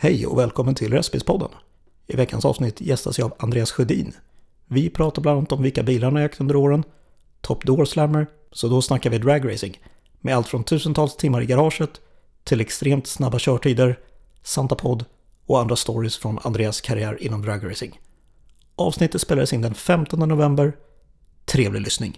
Hej och välkommen till Restbilspodden. I veckans avsnitt gästas jag av Andreas Sjödin. Vi pratar bland annat om vilka bilar han har ägt under åren, Top Door Slammer, så då snackar vi dragracing. Med allt från tusentals timmar i garaget till extremt snabba körtider, Santa Pod och andra stories från Andreas karriär inom dragracing. Avsnittet spelades in den 15 november. Trevlig lyssning.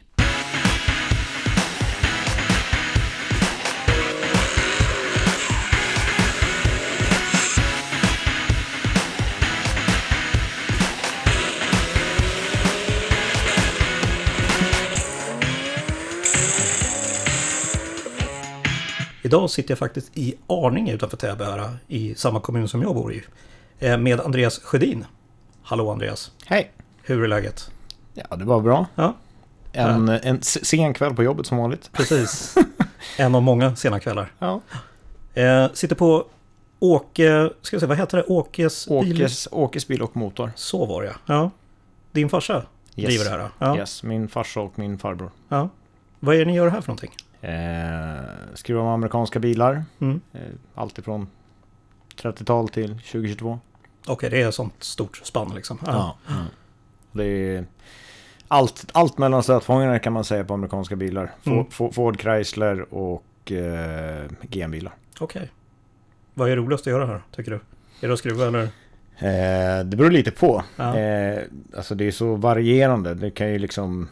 Idag sitter jag faktiskt i Arninge utanför Täby här, i samma kommun som jag bor i, med Andreas Sjödin. Hallå Andreas. Hej. Hur är läget? Ja, det var bra. Ja. En sen kväll på jobbet som vanligt. Precis. En av många sena kvällar. Ja. Sitter på ska jag säga, vad heter det? Åkes bil och motor. Så var det, ja. Din farsa driver det här? Ja. Yes, min farsa och min farbror. Ja. Vad är det ni gör här för någonting? Skriver om amerikanska bilar. Allt ifrån 30-tal till 2022. Okej, det är ett sånt stort spann liksom. Ja. Det är allt mellan stötfångarna kan man säga på amerikanska bilar. Ford, Chrysler och GM-bilar. Okej. Vad är roligast att göra här, tycker du? Är det att skruva eller? Det beror lite på. Ja. Alltså det är så varierande. Det kan ju liksom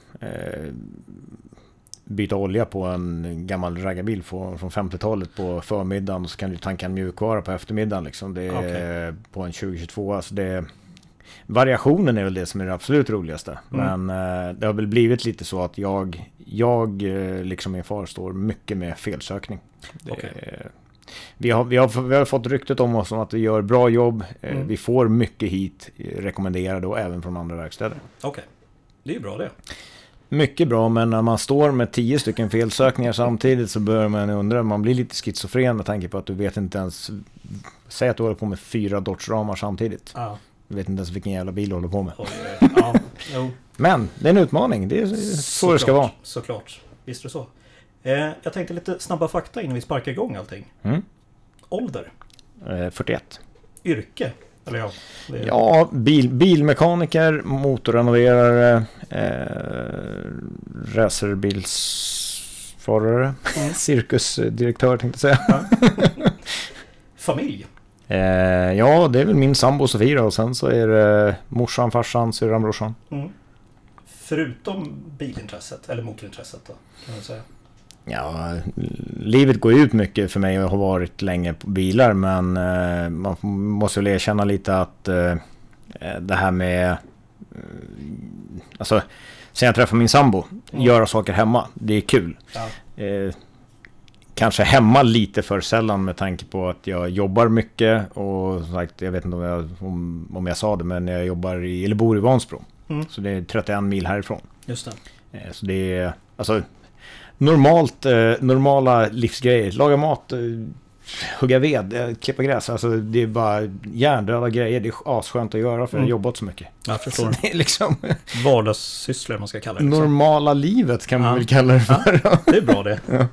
byta olja på en gammal raggarbil från 50-talet på förmiddagen, och så kan du tanka en mjukvara på eftermiddagen liksom. Det är på en 2022, alltså variationen är väl det som är det absolut roligaste. Men det har väl blivit lite så att jag liksom min far står mycket med felsökning. Vi har fått ryktet om oss om att vi gör bra jobb. Vi får mycket hit rekommenderade och även från andra verkstäder. Okej, det är ju bra det. Mycket bra, men när man står med 10 stycken felsökningar samtidigt så börjar man undra, man blir lite schizofren med tanke på att du vet inte ens, säg att du håller på med 4 Dodge-ramar samtidigt. Ja. Du vet inte ens vilken jävla bil du håller på med. Ja, jo. Men det är en utmaning, det är så det ska vara. Såklart, visst är det så. Jag tänkte lite snabba fakta innan vi sparkar igång allting. Ålder? 41. Yrke? Eller ja, ja, bilmekaniker, motorrenoverare, racerbilsförare, cirkusdirektör tänkte jag säga. Ja. Familj? Ja, det är väl min sambo Sofia, och sen så är det morsan, farsan, syrran, brorsan. Förutom bilintresset, eller motorintresset då, kan man säga? Ja, livet går ut mycket för mig och har varit länge på bilar, men man måste väl erkänna lite att det här med alltså, sen jag träffar min sambo, göra saker hemma, det är kul. Ja. Kanske hemma lite för sällan med tanke på att jag jobbar mycket, och som sagt, jag vet inte om jag sa det, men jag jobbar eller bor i Vansbro. Så det är 31 mil härifrån. Just det. Så det är alltså normala livsgrejer. Laga mat, hugga ved, klippa gräs. Alltså det är bara hjärndöda grejer. Det är asskönt att göra för jag har jobbat så mycket. Jag förstår. Så det är liksom vardagssysslor man ska kalla det. Normala livet kan man väl kalla det för. Ja, det är bra det. Ja.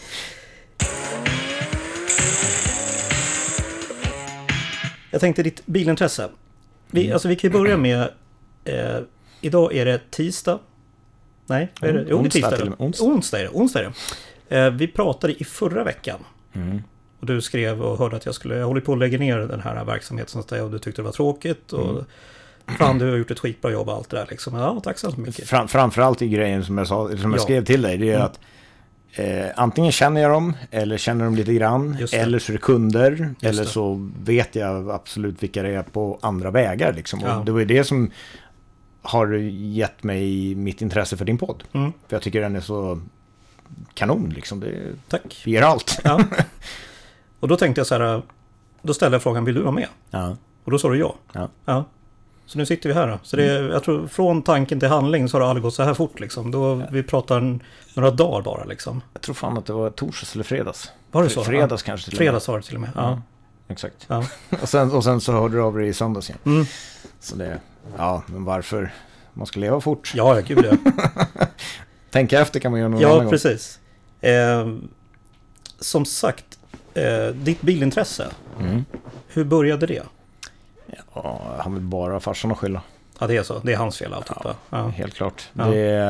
Jag tänkte ditt bilintresse. Vi kan ju börja med idag är det tisdag. Nej, vad är det? Jo, det är tisdag. Onsdag är det. Vi pratade i förra veckan. Och du skrev och hörde att jag håller på att lägga ner den här verksamheten och du tyckte det var tråkigt. Och fan, du har gjort ett skitbra jobb och allt det där liksom. Ja, tack så mycket. Framförallt i grejen som jag skrev till dig, det är att antingen känner jag dem, eller känner dem lite grann, eller så är det kunder, eller så vet jag absolut vilka det är på andra vägar liksom. Och det var ju det som har gett mig mitt intresse för din podd. För jag tycker den är så kanon liksom. Tack. Det ger allt. Ja. Och då tänkte jag så här, då ställde jag frågan, vill du vara med? Ja. Och då sa du ja. Ja. Så nu sitter vi här då. Så jag tror från tanken till handling så har det aldrig gått så här fort liksom. Då vi pratar några dagar bara liksom. Jag tror fan att det var torsdags eller fredags. Var det så? Fredags kanske till och med. Fredags var det till och med. Ja. Exakt. Ja. och sen så hörde du av dig i söndags igen. Så men varför man ska leva fort? Ja, gud ja. Tänka efter kan man göra någon annan gång. Ja, precis. Som sagt, Ditt bilintresse, Mm. hur började det? Ja, han vill bara farsan att skylla. Ja, det är så. Det är hans fel alltihopa. Ja. Helt klart. Ja.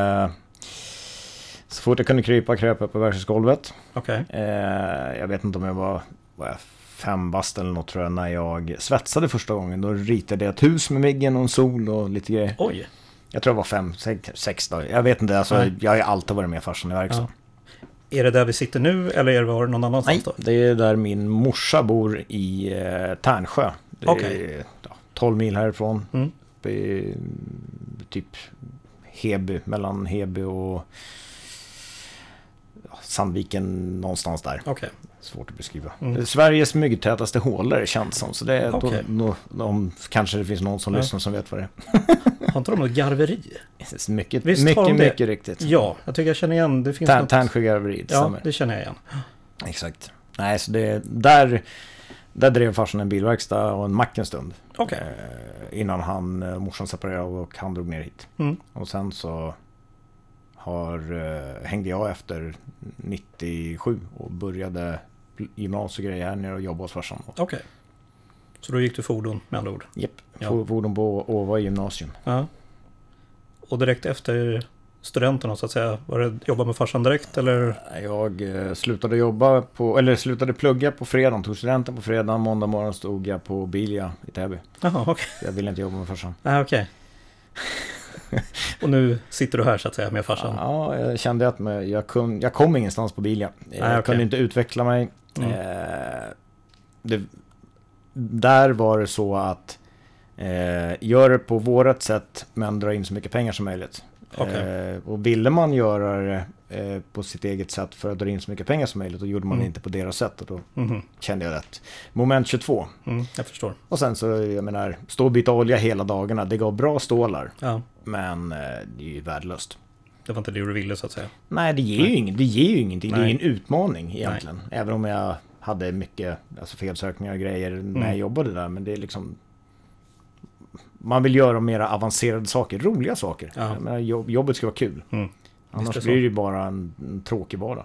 Så fort jag kunde kröp upp på verkstadsgolvet. Okej. Jag vet inte om jag var 5 bast eller något tror jag när jag svetsade första gången. Då ritade jag ett hus med miggen och en sol och lite grejer. Oj. Jag tror jag var 5, 6 dagar. Jag vet inte, alltså, jag har ju alltid varit med farsan i verkstad. Ja. Är det där vi sitter nu eller var det någon annanstans då? Det är där min morsa bor i Tärnsjö. Det är 12 mil härifrån. Mm. Uppe i typ Heby, mellan Heby och Sandviken någonstans där. Okej. Svårt att beskriva. Mm. Sveriges myggtätaste hålor känns som. Så det är kanske det finns någon som lyssnar som vet vad det är. Har inte de något garveri? Mycket riktigt. Ja, jag tycker jag känner igen. Det finns något... Tärnsjögarveriet. Ja, det känner jag igen. Exakt. Nej, så det där drev farsan en bilverkstad och en mack en stund. Okej. Innan morsan separerade och han drog ner hit. Mm. Och sen så hängde jag efter 97 och började gymnasiegrejer här nere och jobbade hos farsan. Okej. Så då gick du fordon med andra ord? Japp, Ja. fordon på Åva gymnasium. Ja. Och direkt efter studenterna så att säga, var det jobba med farsan direkt eller? Jag slutade plugga på fredagen, tog studenten på fredagen, måndag morgon stod jag på Bilia i Täby. Jaha, okej. Jag ville inte jobba med farsan. Nej, okej. Och nu sitter du här så att säga med farsan? Ja, jag kände att jag kom ingenstans på Bilia. Jag kunde inte utveckla mig. Där var det så att gör det på vårat sätt men dra in så mycket pengar som möjligt. Och ville man göra det på sitt eget sätt för att dra in så mycket pengar som möjligt, då gjorde man det inte på deras sätt och då kände jag rätt. Moment 22. Jag förstår. Och sen så, jag menar, stå och byta olja hela dagarna, det gav bra stålar. Ja. Men det är ju värdelöst. Det var inte det du ville så att säga. Nej, det ger ju ingenting. Nej. Det är en utmaning egentligen. Nej. Även om jag hade mycket felsökningar och grejer när jag jobbade där, men det är liksom man vill göra mer avancerade saker, roliga saker. Ja. Jag menar, jobbet ska vara kul. Annars blir det ju bara en tråkig vardag.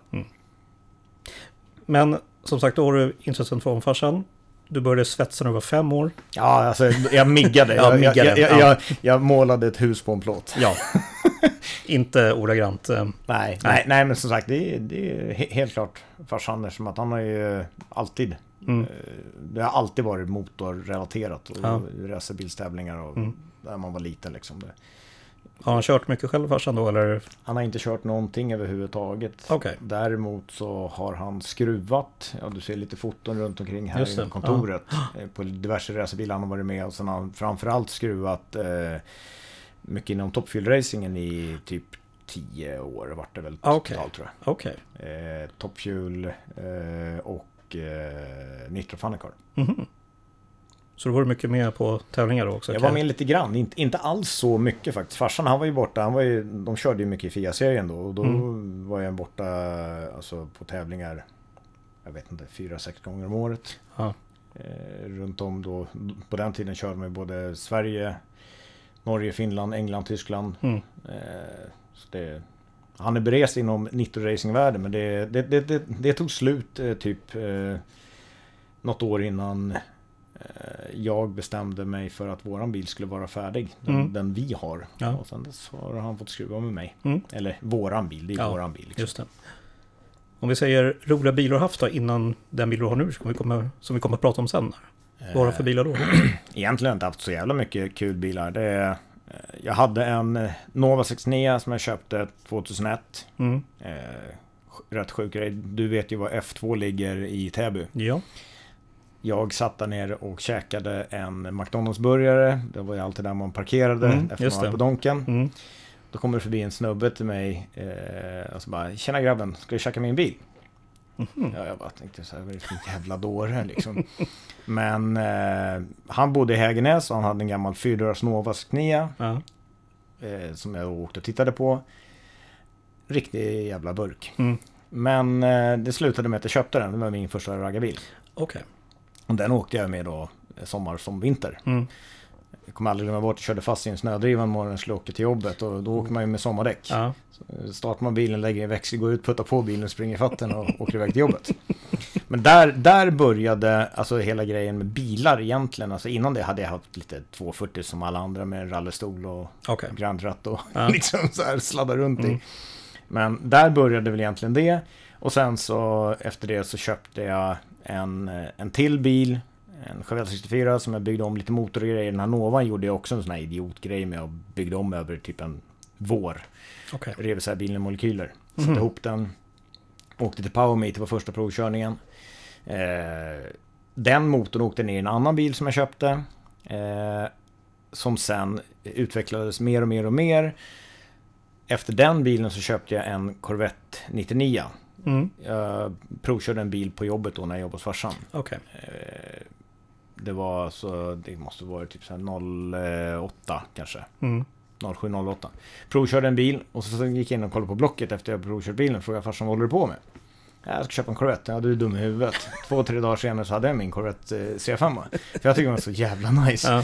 Men som sagt, då har du intressen från farsan. Du började svetsa när du var 5 år. Ja, alltså jag miggade. Jag målade ett hus på en plåt. Ja. Inte ordagrant. Nej, men som sagt, det är helt klart farsan, som att han har ju alltid det har alltid varit motorrelaterat och racerbilstävlingar och där man var liten liksom. Har han kört mycket själv farsan då eller? Han har inte kört någonting överhuvudtaget. Okay. Däremot så har han skruvat, du ser lite foton runt omkring här i kontoret på diverse racerbilar han har varit med, och sen har han framförallt skruvat mycket inom toppfuel-racingen i typ 10 år vart det väl totalt tror jag. Okay. Toppfuel och Nitro Funny Car. Så då var du mycket med på tävlingar då också? Jag var med lite grann, inte alls så mycket faktiskt. Farsan han var ju borta, de körde ju mycket i FIA-serien då, och då var jag borta alltså, på tävlingar, jag vet inte, 4-6 gånger om året. Runt om då, på den tiden körde man både Sverige, Norge, Finland, England, Tyskland. Så han är berest inom Nitro-racingvärlden, men det tog slut typ något år innan jag bestämde mig för att våran bil skulle vara färdig. Den vi har. Ja. Och sen dess har han fått skruva med mig. Eller våran bil, det är våran bil. Liksom. Just det. Om vi säger roliga bilar haft då, innan den bil du har nu som vi kommer att prata om sen. Vad har du för bilar då? Egentligen har jag inte haft så jävla mycket kul bilar. Jag hade en Nova 69 som jag köpte 2001. Rätt sjuk grej. Du vet ju var F2 ligger i Täby. Ja. Jag satt där nere och käkade en McDonalds-burgare. Det var ju alltid där man parkerade efter man var på Donken. Då kommer det förbi en snubbe till mig och så bara, tjena grabben, ska du käka min bil? Ja, jag bara tänkte så här, vad är det för jävla dåre liksom. Men han bodde i Hägernäs och han hade en gammal 4-dörrars Nova 69 som jag åkte och tittade på. Riktig jävla burk. Men det slutade med att jag köpte den. Det var min första raggarbil. Okej. Och den åkte jag med då sommar som vinter. Jag kommer aldrig glömma bort, jag körde fast i en snödrivan morgonen, skulle åka till jobbet och då åker man ju med sommardäck. Så startar man bilen, lägger i växel, går ut, puttar på bilen, springer i fatten och åker iväg till jobbet. Men där började alltså hela grejen med bilar egentligen. Alltså innan det hade jag haft lite 240 som alla andra med rallerstol och grandratt och liksom så här sladda runt i. Men där började väl egentligen det. Och sen så efter det så köpte jag en till bil. En Chevelle 64 som jag byggde om lite motor och grejer. Den här Novan gjorde jag också en sån här idiotgrej med. Jag byggde om över typ en vår. Rev så här bilen i molekyler. Satte ihop den. Åkte till PowerMeet, det var första provkörningen. Den motorn åkte ner i en annan bil som jag köpte. Som sen utvecklades mer och mer och mer. Efter den bilen så köpte jag en Corvette 99. Jag provkörde en bil på jobbet då när jag jobbade hos farsan. Det var så, det måste vara typ så här 08 kanske. 0708. Provkörde en bil och så gick jag in och kollade på Blocket efter jag provkört bilen och frågade farsan vad håller du på med? Jag ska köpa en Corvette. Ja, du är dum i huvudet. 2-3 dagar senare så hade jag min Corvette C5. För jag tycker den var så jävla nice.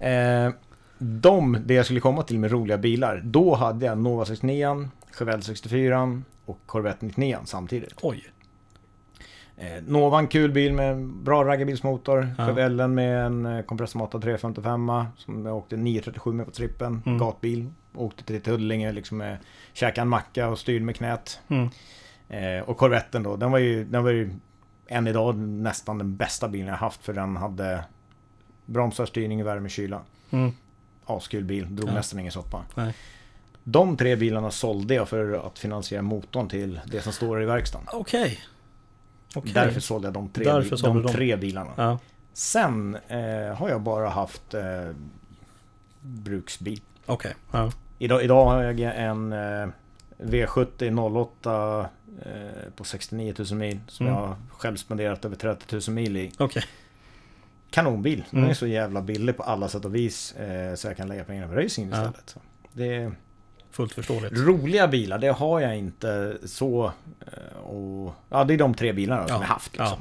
Det jag skulle komma till med roliga bilar, då hade jag Nova 69, Chevelle 64 och Corvette 99 samtidigt. Oj. Nova en kul bil med bra raggarbilsmotor. Chevellen med en kompressormatad 355 som jag åkte 937 med på trippen. Gatbil. Åkte till Tullinge liksom med käka en macka och styrde med knät. Och Corvetten då, den var ju än idag nästan den bästa bilen jag haft, för den hade bromsar, styrning, värme, kyla. Askul bil, drog nästan ingen soppa. Nej. De 3 bilarna sålde jag för att finansiera motorn till det som står i verkstaden. Okej. Därför sålde jag de tre bilarna. Sen har jag bara haft bruksbil. Idag har jag en V70 08 på 69 000 mil som jag har själv spenderat över 30 000 mil i. Kanonbil. Den är så jävla billig på alla sätt och vis, så jag kan lägga pengarna på racing istället. Så det är fullt förståeligt. Roliga bilar, det har jag inte så. Och det är de 3 bilarna som jag haft. Liksom.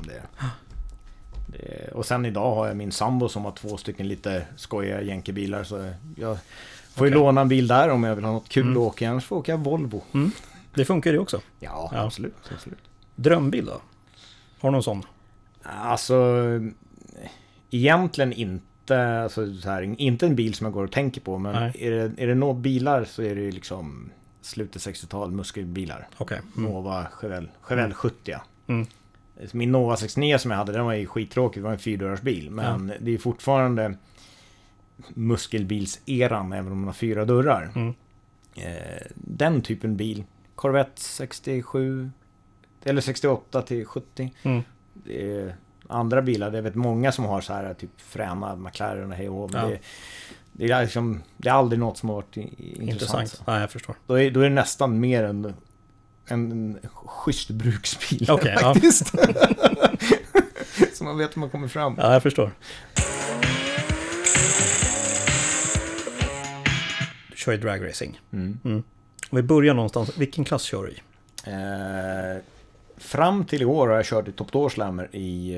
Och sen idag har jag min sambo som har 2 stycken lite skojiga jänkebilar. Så jag får ju låna en bil där om jag vill ha något kul att åka. Annars får jag åka Volvo. Det funkar ju också. Ja, absolut. Drömbil då? Har du någon sån? Alltså, egentligen inte. Alltså, så här, inte en bil som jag går och tänker på. Men är det några bilar så är det ju liksom slutet 60-tal muskelbilar. Nova, Chevelle 70. Min Nova 69 som jag hade, den var ju skittråkig. Det var en 4-dörrarsbil. Men det är fortfarande muskelbilseran, även om man har 4 dörrar. Den typen bil. Corvette 67 eller 68 till 70. Det är andra bilar, jag vet många som har så här typ fräna McLaren och hej och men det är liksom, det är aldrig något som har varit intressant. Nej, jag förstår. Då är det nästan mer en schysst bruksbil faktiskt. Så man vet hur man kommer fram. Ja, jag förstår. Du kör ju dragracing. Om vi börjar någonstans, vilken klass kör du i? Fram till i år har jag kört i Top Door Slammer i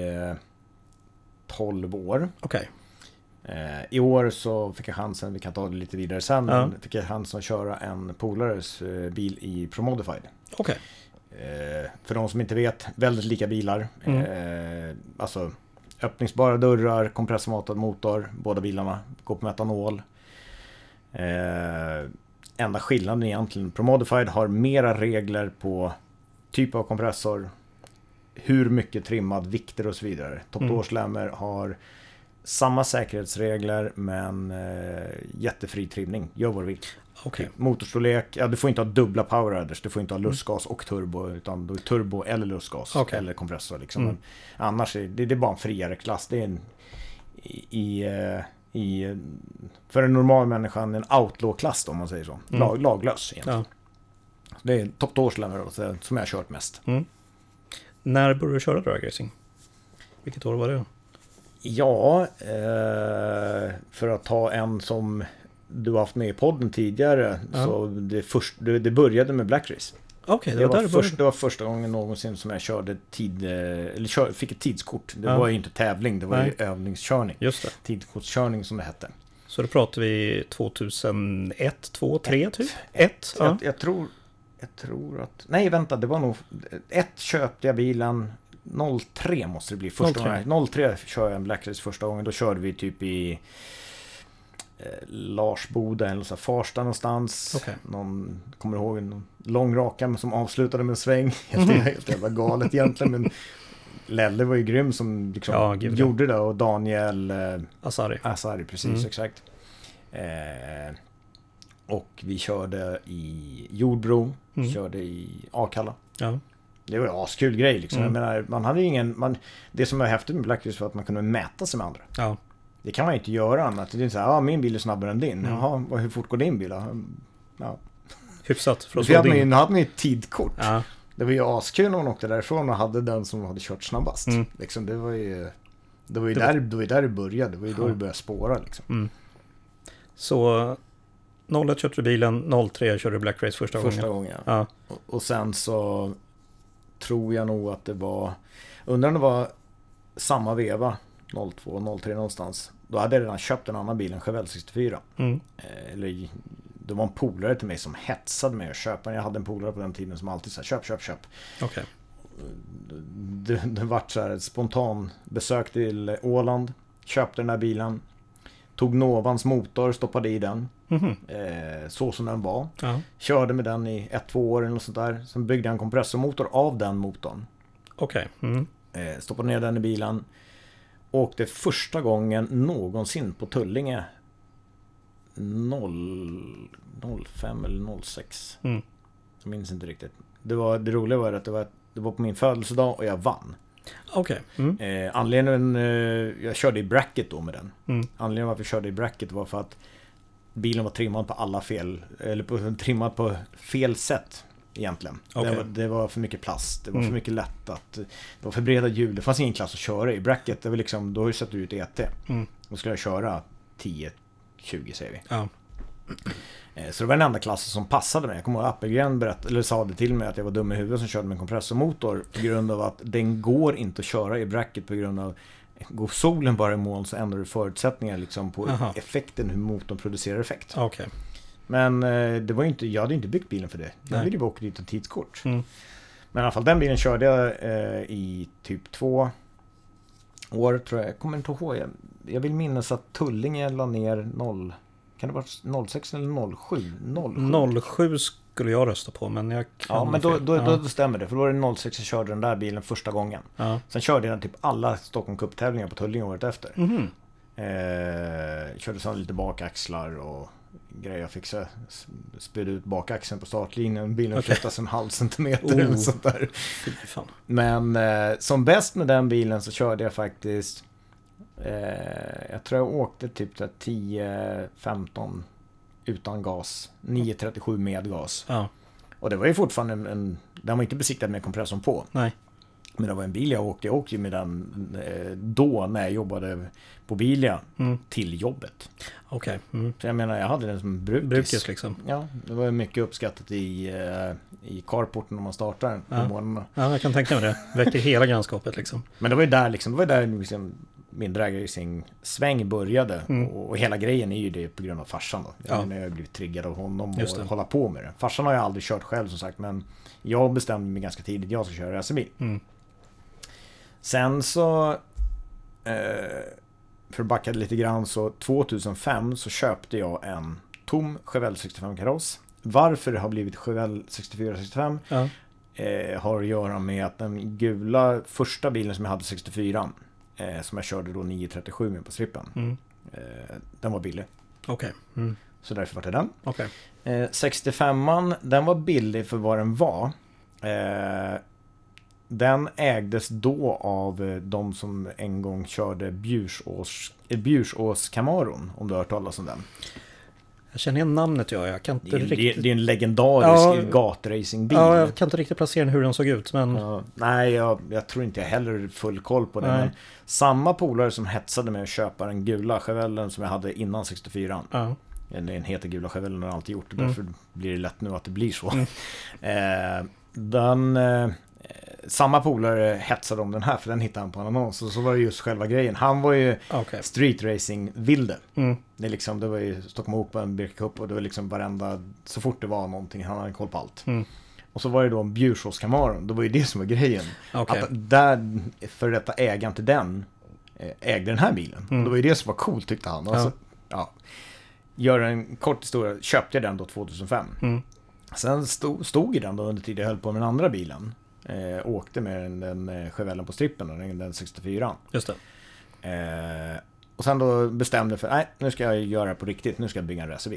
12 år. I år så fick jag chansen, vi kan ta det lite vidare sen, fick jag chansen att köra en polares bil i Promodified. För de som inte vet, väldigt lika bilar. Alltså öppningsbara dörrar, kompressormatad motor, båda bilarna går på metanol. Enda skillnaden egentligen, Promodified har mera regler på typ av kompressor, hur mycket trimmad, vikter och så vidare. Top Door Slammer har samma säkerhetsregler men jättefri trimning. Gör vad du vill. Motorstorlek, du får inte ha dubbla power adders, du får inte ha lustgas och turbo, utan då är turbo eller lustgas eller kompressor liksom. Men annars är det bara en friare klass. Det är för en normal människan en outlaw-klass om man säger så. Laglös egentligen. Det är Top Door Slammer som jag har kört mest. När började du köra dragracing? Vilket år var det? Ja, för att ta en som du har haft med i podden tidigare, så det började med Black Race. Det var första gången någonsin som jag körde fick ett tidskort. Det var ju inte tävling, det var ju övningskörning. Just det. Tidkortskörning som det hette. Så då pratar vi 2001, 2, 3 typ? 1? Jag tror att... Nej, vänta, det var nog... 1 köpte jag bilen, 03 måste det bli första 03. gången. 03 kör jag en Black Race första gången. Då körde vi typ i Larsboda eller så Farsta någonstans. Okay. Någon, kommer ihåg en lång raka som avslutade med en sväng. Helt jävla galet egentligen, men Lelle var ju grym som liksom gjorde det, och Daniel Asari precis, exakt. Och vi körde i Jordbro, körde i Akalla. Ja. Det var en askul grej liksom. Jag menar, man hade ingen, det som var häftigt med Black Race var att man kunde mäta sig med andra. Ja. Det kan man ju inte göra annat. Det är så här, min bil är snabbare än din. Jaha, hur fort går din bil? Ja. Hyfsat. För då hade man ju ett tidkort. Ja. Det var ju askul när man åkte därifrån och hade den som hade kört snabbast. Liksom, det var ju där det började. Det var ju då det började spåra liksom. Så 01 köpte bilen, 03 körde Black Race första gången. Ja. Och sen så tror jag nog att det var, undrar om det var samma veva 02, 03 någonstans. Då hade jag redan köpt en annan bil, en Chevelle 64. Eller det var en polare till mig som hetsade mig att köpa. Jag hade en polare på den tiden som alltid sa köp. Okay. Det var så här ett spontan besök till Åland. Köpte den här bilen. Tog Novans motor, stoppade i den. Så som den var. Körde med den i 1-2 år eller något sånt där. Sen byggde jag en kompressormotor av den motorn. Okay. Stoppade ner den i bilen. Åkte första gången någonsin på Tullinge 05 eller 06. Jag minns inte riktigt. Det roliga var att det var på min födelsedag och jag vann. Okej. Anledningen, jag körde i bracket då med den. Anledningen varför jag körde i bracket var för att bilen var trimmad på alla fel, eller trimmad på fel sätt egentligen. Okay. Det var för mycket plast, det var för mycket lättat, det var för breda hjul, det fanns ingen klass att köra i. Bracket, det var liksom, då har jag satt ut ET. Då skulle jag köra 10-20 säger vi. Ja. Så det var den enda klassen som passade mig. Jag kommer ihåg att Appelgren sa det till mig att jag var dum i huvudet som körde med en kompressormotor på grund av att den går inte att köra i bracket på grund av går solen bara i moln så ändrar du förutsättningar liksom på effekten, hur motorn producerar effekt. Okay. Men det var inte, jag hade inte byggt bilen för det. Jag ville bara åka dit och tidskort. Men i alla fall den bilen körde jag i typ 2 år tror jag. Jag kommer inte ihåg. Jag vill minnas att Tullinge la ner 0. Kan det vara 06 eller 07? 07 skulle jag rösta på, men jag kan. Ja, men då stämmer det. För då var det 06 jag körde den där bilen första gången. Ja. Sen körde jag typ alla Stockholm Cup-tävlingar på Tullinge året efter. Körde så lite bakaxlar och grejer. Jag fick spöd ut bakaxeln på startlinjen. Bilen flyttades en halv centimeter eller sånt där. Men som bäst med den bilen så körde jag faktiskt jag tror jag åkte typ 10-15 utan gas, 9-37 med gas. Ja. Och det var ju fortfarande den var inte besiktad med kompressorn på. Nej. Men det var en bil jag åkte med den då när jag jobbade på Bilia till jobbet. Okej. Så jag menar, jag hade den som brukis liksom. Ja, det var mycket uppskattat i carporten när man startar på morgonen. Ja, jag kan tänka mig det. Väckte hela grannskapet liksom. Men det var ju där min dragracing-sväng började. Och hela grejen är ju det på grund av farsan då. Jag har blivit triggad av honom och hålla på med det. Farsan har jag aldrig kört själv som sagt, men jag bestämde mig ganska tidigt att jag ska köra racerbil. Sen så för att backa lite grann, så 2005 så köpte jag en tom Chevelle 65 kaross. Varför det har blivit Chevelle 64-65 har att göra med att den gula första bilen som jag hade 64 som jag körde då 937 med på strippen. Den var billig. Okej. Så därför var det den. Okay. 65an, den var billig för vad den var. Den ägdes då av de som en gång körde Bjursås Camaron, om du har hört talas om den. Jag känner igen namnet, jag kan inte riktigt... Det är en legendarisk gatracingbil. Ja, jag kan inte riktigt placera hur den såg ut, men... Nej, jag tror inte jag heller full koll på det. Men samma polare som hetsade med att köpa den gula Chevellen som jag hade innan 64. Den heter gula Chevellen och har alltid gjort det. Därför blir det lätt nu att det blir så. Samma polare hetsade om den här, för den hittade han på en annons. Och så var det just själva grejen. Han var ju street racing vilde. Det var ju Stockholm Open, Birka Cup, och det var liksom varenda, så fort det var någonting, han hade koll på allt. Och så var det då en Bjursås Camaro. Det var ju det som var grejen. Okay. Att där, för detta ägaren till den ägde den här bilen. Det var ju det som var coolt tyckte han. Alltså, gör en kort historia, köpte jag den då 2005. Sen stod i den då under tiden jag höll på med den andra bilen. Åkte med den Chevellen på strippen då, den 64. Just det. Och sen då bestämde jag för, nej, nu ska jag göra det på riktigt. Nu ska jag bygga en racerbil.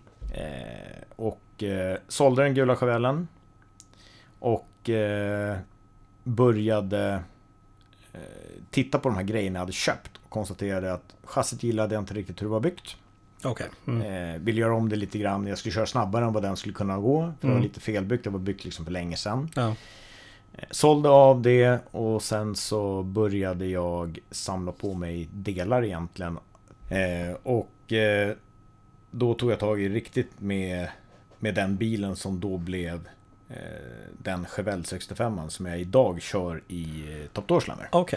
Och sålde den gula Chevellen. Och började titta på de här grejerna jag hade köpt. Och konstaterade att chassit gillade jag inte riktigt hur det var byggt. Okay. Vill göra om det lite grann. Jag skulle köra snabbare än vad den skulle kunna gå. För det var lite felbyggt. Det var byggt liksom för länge sedan. Ja. Sålde av det. Och sen så började jag samla på mig delar egentligen. Då tog jag tag i riktigt med den bilen som då blev den Chevelle 65 som jag idag kör i Top Door Slammer. Okej.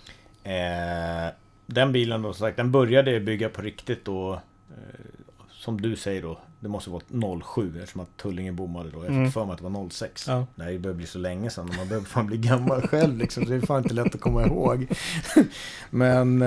Den bilen då, så sagt, den började bygga på riktigt då, som du säger då, det måste vara 07 eftersom att Tullingen bommade då. Jag fick för mig att det var 06. Ja. Det här börjar bli så länge sedan och man behöver fan bli gammal själv liksom, så det är fan inte lätt att komma ihåg. Men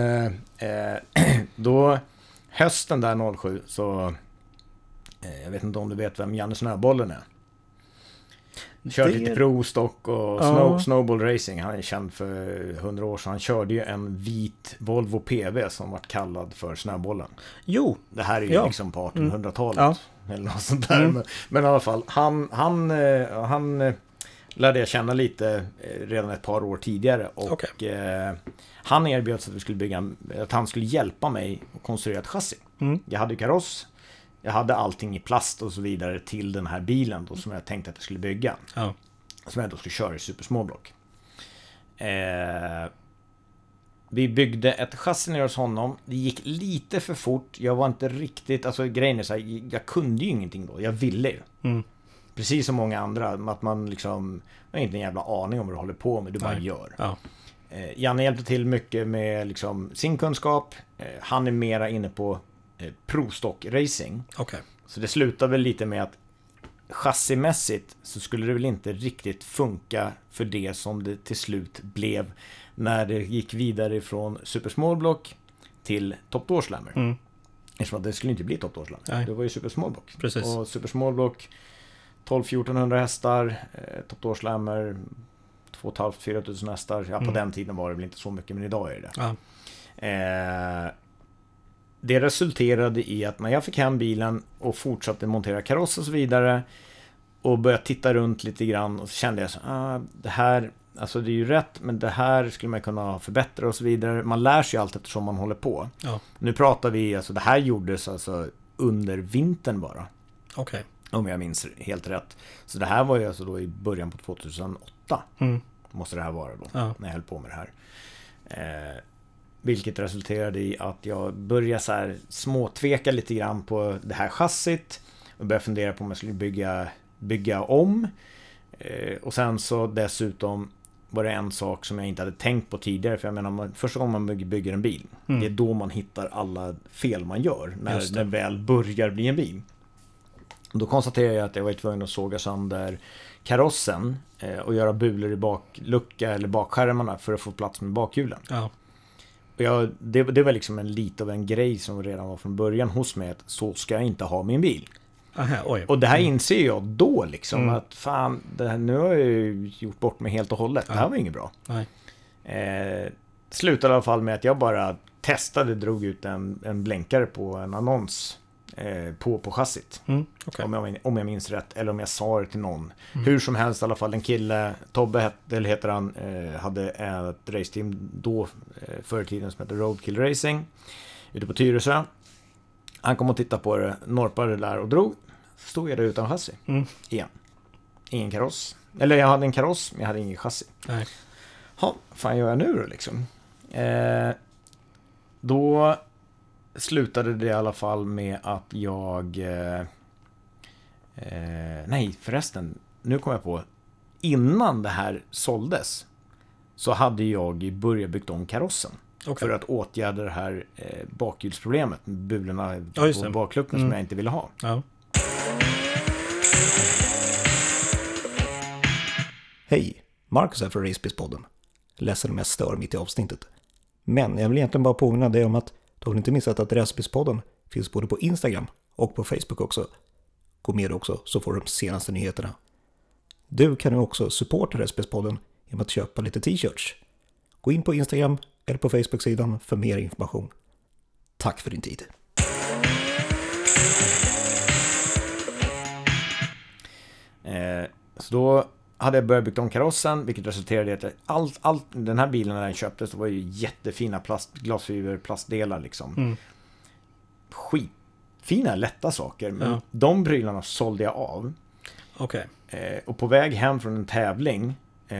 då hösten där 07 så jag vet inte om du vet vem Janne Snöbollen är. Körde lite pro-stock och snowball racing. Han är känd för 100 år sedan. Han körde ju en vit Volvo PV som var kallad för Snöbollen. Jo. Det här är ju liksom på 1800-talet. Eller något sånt där. Men i alla fall, han lärde jag känna lite redan ett par år tidigare. Och han erbjöd sig att han skulle hjälpa mig att konstruera ett chassi. Jag hade kaross. Jag hade allting i plast och så vidare till den här bilen då, som jag tänkte att jag skulle bygga. Ja. Som jag då skulle köra i supersmåblock. Vi byggde ett chassi ner hos honom. Det gick lite för fort. Jag var inte riktigt... Alltså grejen är så här, jag kunde ju ingenting då. Jag ville ju. Precis som många andra. Att man liksom... Man har inte en jävla aning om vad du håller på med. Du bara gör. Ja. Janne hjälpte till mycket med liksom, sin kunskap. Han är mera inne på pro-stock racing. Okay. Så det slutade väl lite med att chassimässigt så skulle det väl inte riktigt funka för det som det till slut blev när det gick vidare från Super Small Block till Top Door Slammer. Eftersom att det skulle inte bli Top Door Slammer. Nej. Det var ju Super Small Block. Precis. Och Super Small Block 12-1400 hästar, Top Door Slammer 2,5-4 tusen hästar. Ja, på den tiden var det väl inte så mycket, men idag är det. Ja. Det resulterade i att när jag fick hem bilen och fortsatte montera kaross och så vidare och började titta runt lite grann och så kände jag så, det här, alltså det är ju rätt, men det här skulle man kunna förbättra och så vidare. Man lär sig allt eftersom man håller på. Ja. Nu pratar vi, alltså det här gjordes alltså under vintern bara. Okej. Om jag minns helt rätt. Så det här var ju alltså då i början på 2008. Måste det här vara då, när jag höll på med det här. Vilket resulterade i att jag började så här småtveka lite grann på det här chassit och började fundera på om jag skulle bygga om. Och sen så dessutom var det en sak som jag inte hade tänkt på tidigare. För jag menar, första gången man bygger en bil, det är då man hittar alla fel man gör när det väl börjar bli en bil. Då konstaterade jag att jag var tvungen att såga sönder karossen och göra bulor i baklucka eller bakskärmarna för att få plats med bakhjulen. Ja. Det var liksom lite av en grej som redan var från början hos mig, att så ska jag inte ha min bil. Aha, oj. Och det här inser jag då liksom att fan, nu har jag ju gjort bort mig helt och hållet. Det här var inget bra. Nej. Slutade i alla fall med att jag bara drog ut en blänkare på en annons på chassit. Okay. Om jag minns rätt, eller om jag sa det till någon. Hur som helst i alla fall, en kille, Tobbe heter han, hade ett raceteam då förr i tiden som heter Roadkill Racing ute på Tyresö. Han kom och tittade på det, norpade där och drog. Så stod jag där utan chassi igen. Ingen kaross. Eller jag hade en kaross, men jag hade ingen chassi. Nej. Ja, fan gör jag nu då liksom? Då slutade det i alla fall med att jag... nej, förresten. Nu kom jag på. Innan det här såldes så hade jag börjat byggt om karossen. Okay. För att åtgärda det här bakhjulsproblemet. Bulorna på bakluckan som jag inte ville ha. Ja. Hej, Marcus här från Racebiz-podden. Ledsen om jag stör mitt i avsnittet. Men jag vill egentligen bara påminna dig om att du har inte missat att Racebiz-podden finns både på Instagram och på Facebook också. Gå med också så får du de senaste nyheterna. Du kan nu också supporta Racebiz-podden genom att köpa lite t-shirts. Gå in på Instagram eller på Facebook-sidan för mer information. Tack för din tid. Så då hade jag börjat bygga om karossen, vilket resulterade i att allt den här bilen när den köptes, så var ju jättefina glasfiberplastdelar liksom. Skitfina, lätta saker. Men de prylarna sålde jag av. Okej. Och på väg hem från en tävling,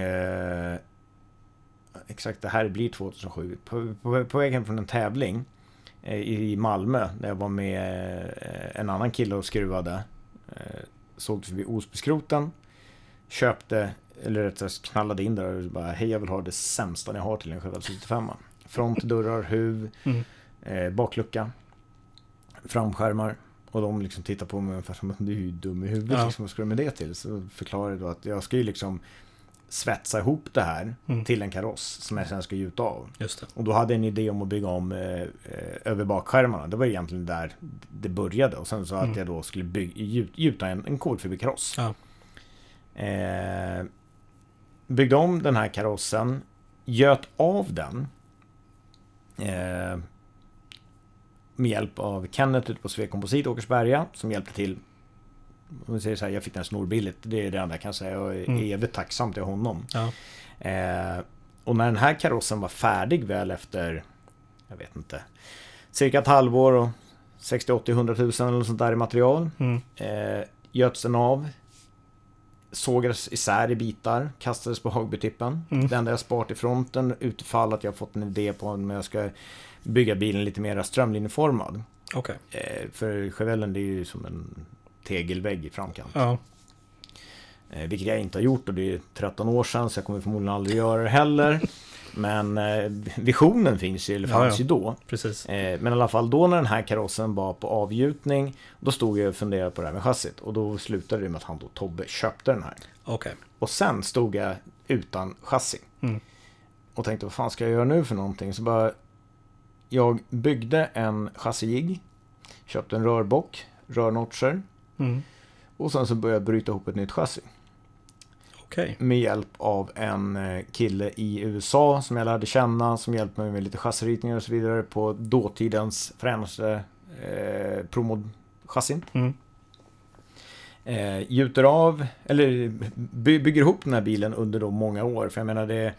exakt det här blir 2007, på väg hem från en tävling i Malmö, där jag var med en annan kille och skruvade, såg förbi Osbyskroten, köpte, eller rätt sagt knallade in där och bara, hej, jag vill ha det sämsta ni har till en Chevrolet 65. Frontdörrar, huv, baklucka, framskärmar. Och de liksom tittar på mig ungefär som att du är ju dum i huvudet. Liksom, vad ska du med det till? Så förklarade jag då att jag ska ju liksom svetsa ihop det här till en kaross som jag sen ska gjuta av. Just det. Och då hade jag en idé om att bygga om över bakskärmarna. Det var egentligen där det började. Och sen så att jag då skulle gjuta en kolfiberkaross. Ja. Byggde om den här karossen, göt av den med hjälp av Kenneth ute på Svea Komposit Åkersberga, som hjälpte till. Om vi säger så här, jag fick den snorbilligt, det är det enda jag kan säga, och är evigt tacksam till honom. Ja. Och när den här karossen var färdig väl efter, jag vet inte, cirka ett halvår och 60-80-100 000 eller sånt där i material, göts den av, sågades isär i bitar, kastades på Hagbytippen. Det enda jag sparat i fronten utifall att jag fått en idé på om jag ska bygga bilen lite mer strömlinjeformad. Okay. För Chevellen, det är ju som en tegelvägg i framkant. Ja. Vilket jag inte har gjort, och det är 13 år sedan, så jag kommer förmodligen aldrig göra det heller. Men visionen finns ju, eller fanns ju då. Precis. Men i alla fall då när den här karossen var på avgjutning, då stod jag och funderade på det här med chassit. Och då slutade det med att han då, Tobbe, köpte den här. Okay. Och sen stod jag utan chassi. Och tänkte, vad fan ska jag göra nu för någonting? Så bara, jag byggde en chassijigg, köpte en rörbock, rörnotcher. Och sen så började jag bryta ihop ett nytt chassi. Okay. Med hjälp av en kille i USA som jag lärde känna, som hjälpte mig med lite chassiritningar och så vidare på dåtidens främste promod-chassin. Gjuter av, eller bygger ihop den här bilen under då många år. För jag menar,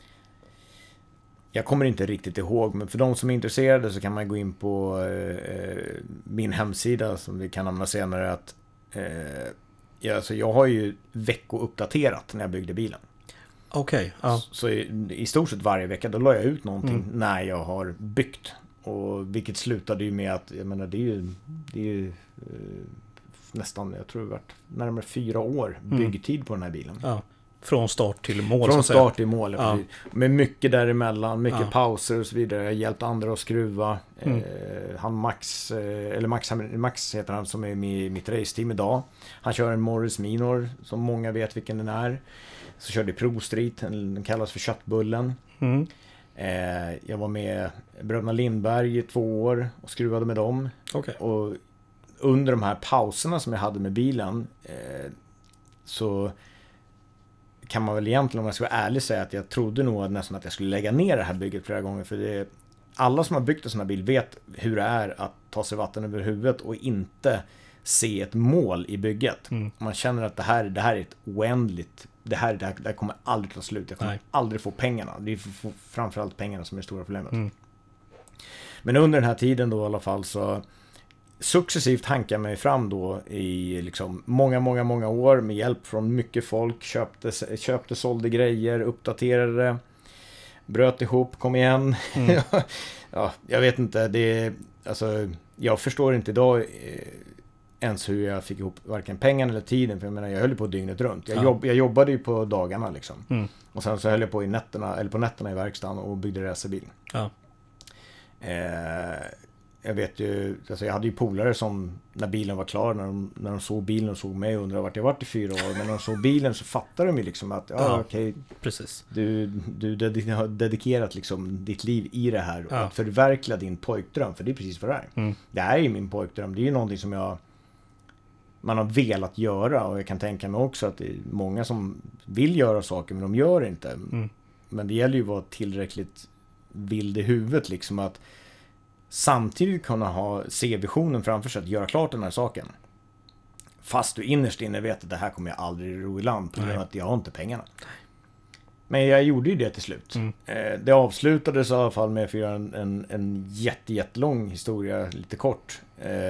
jag kommer inte riktigt ihåg, men för de som är intresserade så kan man gå in på min hemsida, som vi kan nämna senare, att jag har ju veckouppdaterat när jag byggde bilen. Okej. Så i stort sett varje vecka då la jag ut någonting när jag har byggt. Och vilket slutade ju med att, jag menar, det är ju nästan, jag tror det har varit närmare 4 år byggtid på den här bilen. Ja. Från start till mål. Från start till mål, ja. Med mycket däremellan, mycket pauser och så vidare. Jag har hjälpt andra att skruva. Han Max heter han, som är med i mitt raceteam idag. Han kör en Morris Minor, som många vet vilken den är. Så körde Pro Street, den kallas för Köttbullen. Jag var med bröderna Lindberg i 2 år och skruvade med dem. Okay. Och under de här pauserna som jag hade med bilen, så kan man väl egentligen, om jag ska vara ärlig, säga att jag trodde nog nästan att jag skulle lägga ner det här bygget flera gånger. För alla som har byggt en sån här bil vet hur det är att ta sig vatten över huvudet och inte se ett mål i bygget. Man känner att det här är ett oändligt, det här kommer aldrig ta slut. Jag kommer aldrig få pengarna. Det är framförallt pengarna som är det stora problemet. Men under den här tiden då i alla fall, så successivt hankade jag mig fram då i liksom många år med hjälp från mycket folk. Köpte, sålde grejer, uppdaterade, bröt ihop, kom igen. Ja, jag vet inte, jag förstår inte idag ens hur jag fick ihop varken pengarna eller tiden, för jag menar, jag höll på dygnet runt. Jag jobbade ju på dagarna liksom. Och sen så höll jag på på nätterna i verkstaden och byggde racerbil. jag vet ju, alltså jag hade ju polare som när bilen var klar, när de såg bilen och såg mig och undrade vart jag varit i 4 år, men när de såg bilen så fattade de ju liksom att okej, precis. Du har dedikerat liksom ditt liv i det här och att förverkliga din pojkdröm, för det är precis vad det är. Det här är ju min pojkdröm, det är ju någonting som man har velat göra, och jag kan tänka mig också att det är många som vill göra saker men de gör inte. Men det gäller ju att vara tillräckligt vild i huvudet liksom, att samtidigt kunna se visionen framför sig att göra klart den här saken. Fast du innerst inne vet att det här kommer jag aldrig ro i land på grund av att jag har inte pengarna. Men jag gjorde ju det till slut. Det avslutades i alla fall med att göra en jättelång historia lite kort.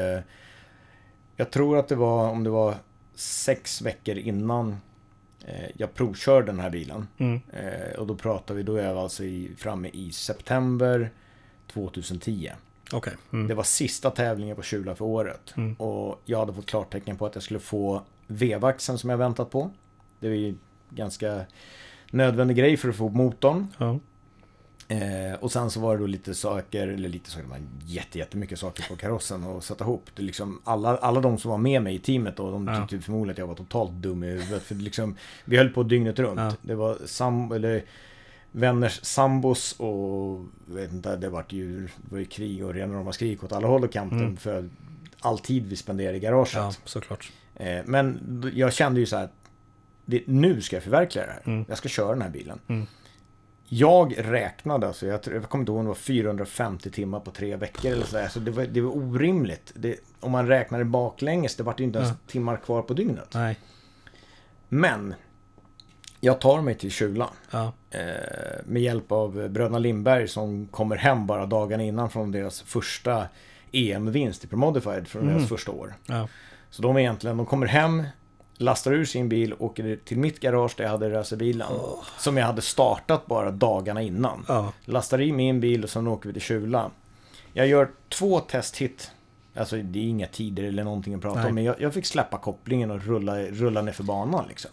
Jag tror att det var 6 veckor innan jag provkörde den här bilen. Och då pratar vi, då är jag alltså framme i september 2010. Okay. Det var sista tävlingen på Kjula för året. Och jag hade fått klartecken på att jag skulle få vevaxeln som jag väntat på. Det var ju ganska nödvändig grej för att få motorn. Och sen så var det då lite saker, det var jättemycket saker på karossen att sätta ihop. Det liksom, alla de som var med mig i teamet då, de tyckte förmodligen att jag var totalt dum i huvudet. För liksom, vi höll på dygnet runt. Det var vänners sambos och vet inte, det var ju krig och rena rama skrik åt alla håll och kanten för all tid vi spenderade i garaget. Ja, såklart. Men jag kände ju så här, nu ska jag förverkliga det här. Jag ska köra den här bilen. Jag räknade, alltså, jag kommer inte ihåg om det var 450 timmar på 3 veckor eller sådär, så det var orimligt. Om man räknade baklänges, det var ju inte ens timmar kvar på dygnet. Nej. Men jag tar mig till Kjula med hjälp av bröderna Lindberg som kommer hem bara dagarna innan från deras första EM-vinst i Promodified från deras första år. Så de kommer hem, lastar ur sin bil och åker till mitt garage där jag hade racerbilen som jag hade startat bara dagarna innan. Lastar i min bil och sen åker vi till Kjula. Jag gör 2 testhit. Alltså det är inga tider eller någonting att prata om, men jag fick släppa kopplingen och rulla ner för banan liksom.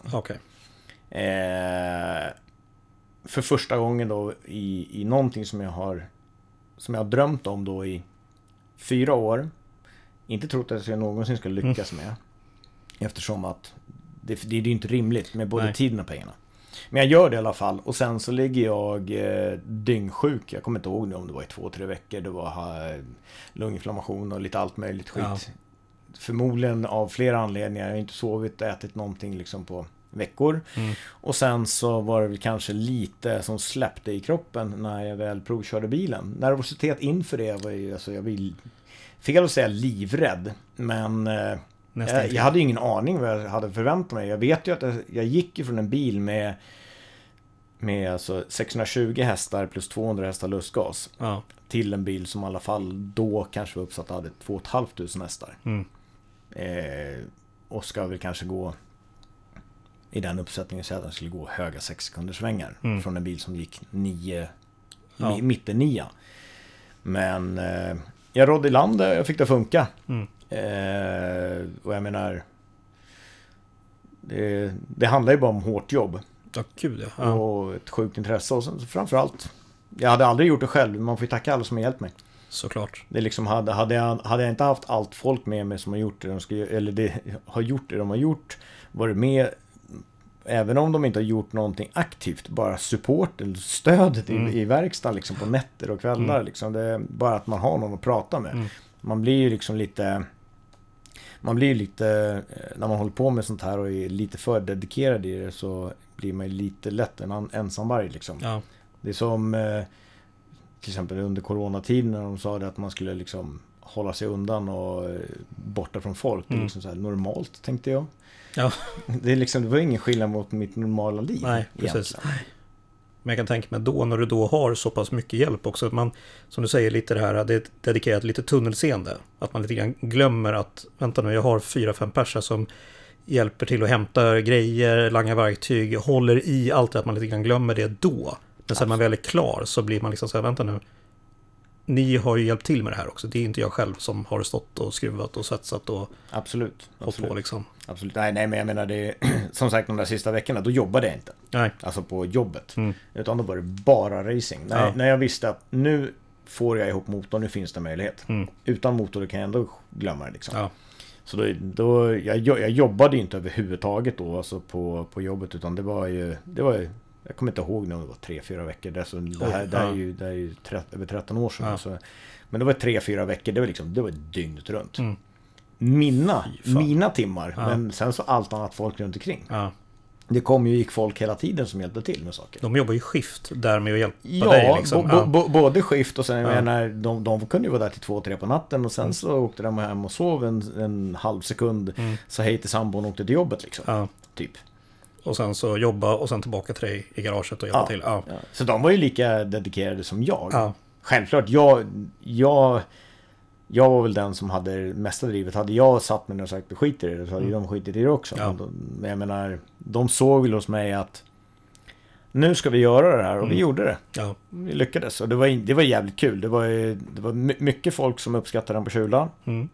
För första gången då i någonting som jag har drömt om då i 4 år. Inte trott att jag någonsin skulle lyckas med. Eftersom att det är ju inte rimligt med både tiden och pengarna. Men jag gör det i alla fall. Och sen så ligger jag dyngsjuk. Jag kommer inte ihåg om det var i 2-3 veckor. Det var lunginflammation och lite allt möjligt skit. Förmodligen av flera anledningar. Jag har inte sovit, ätit någonting liksom på veckor. Och sen så var det väl kanske lite som släppte i kroppen när jag väl provkörde bilen. Nervositet inför det var ju, alltså jag vill fel att säga livrädd, men jag hade ingen aning vad jag hade förväntat mig. Jag vet ju att jag gick från en bil med alltså 620 hästar plus 200 hästar lustgas till en bil som i alla fall då kanske var uppsatt hade 2 500 hästar. Och ska väl kanske gå i den uppsättningen så att den skulle gå höga 6 sekunders svängar från en bil som gick 9 mitten 9. Men jag rådde i land där, jag fick det att funka. Och jag menar det handlar ju bara om hårt jobb. Och ett sjukt intresse och sen, framförallt jag hade aldrig gjort det själv, man får ju tacka alla som har hjälpt mig. Såklart. Det liksom hade jag inte haft allt folk med mig som har gjort det de har gjort, varit med även om de inte har gjort någonting aktivt, bara support eller stöd i verkstaden liksom på nätter och kvällar liksom, det är bara att man har någon att prata med. Man blir ju liksom lite när man håller på med sånt här och är lite för dedikerad i det, så blir man lite lätt en ensamvarg liksom. Det är som till exempel under coronatiden när de sa det att man skulle liksom hålla sig undan och borta från folk. Det är liksom så här normalt, tänkte jag. Det var ingen skillnad mot mitt normala liv. Nej, precis. Men jag kan tänka mig då, när du då har så pass mycket hjälp också, att man, som du säger, lite det här, det är dedikerat lite tunnelseende. Att man lite grann glömmer att, vänta nu, jag har 4-5 personer som hjälper till att hämta grejer, langa verktyg, håller i allt det, att man lite grann glömmer det då. Men sen när man väl är klar så blir man liksom så här, vänta nu, ni har ju hjälpt till med det här också. Det är inte jag själv som har stått och skruvat och svetsat och absolut på liksom. Absolut. Nej, men jag menar det, som sagt, de där sista veckorna då jobbade jag inte. Nej. Alltså på jobbet. Utan då var det bara racing. När jag visste att nu får jag ihop motorn, nu finns det möjlighet. Utan motor kan jag ändå glömma det liksom. Ja. Så då jag jobbade ju inte överhuvudtaget då, alltså på jobbet, utan det var ju jag kommer inte ihåg när det var 3-4 veckor där, så det är ju över 13 år sedan. Ja. Så, men det var 3-4 veckor, det var dygnet runt. Mina timmar, men sen så allt annat folk runt omkring. Ja. Det kom ju gick folk hela tiden som hjälpte till med saker. De jobbar ju skift där med att hjälpa dig liksom. Både skift och sen jag menar, de kunde ju vara där till 2-3 på natten och sen så åkte de hem och sov en halv sekund, så hej till sambon och åkte till jobbet liksom. Typ. Och sen så jobba och sen tillbaka till dig i garaget och hjälpa till. Ja. Så de var ju lika dedikerade som jag. Ja. Självklart, jag var väl den som hade mesta drivet. Hade jag satt mig och sagt skit i det, så hade de skitit i det också. Ja. Men jag menar, de såg väl hos mig att nu ska vi göra det här, och vi gjorde det. Ja. Vi lyckades, och det var jävligt kul. Det var mycket folk som uppskattade den på Kjula.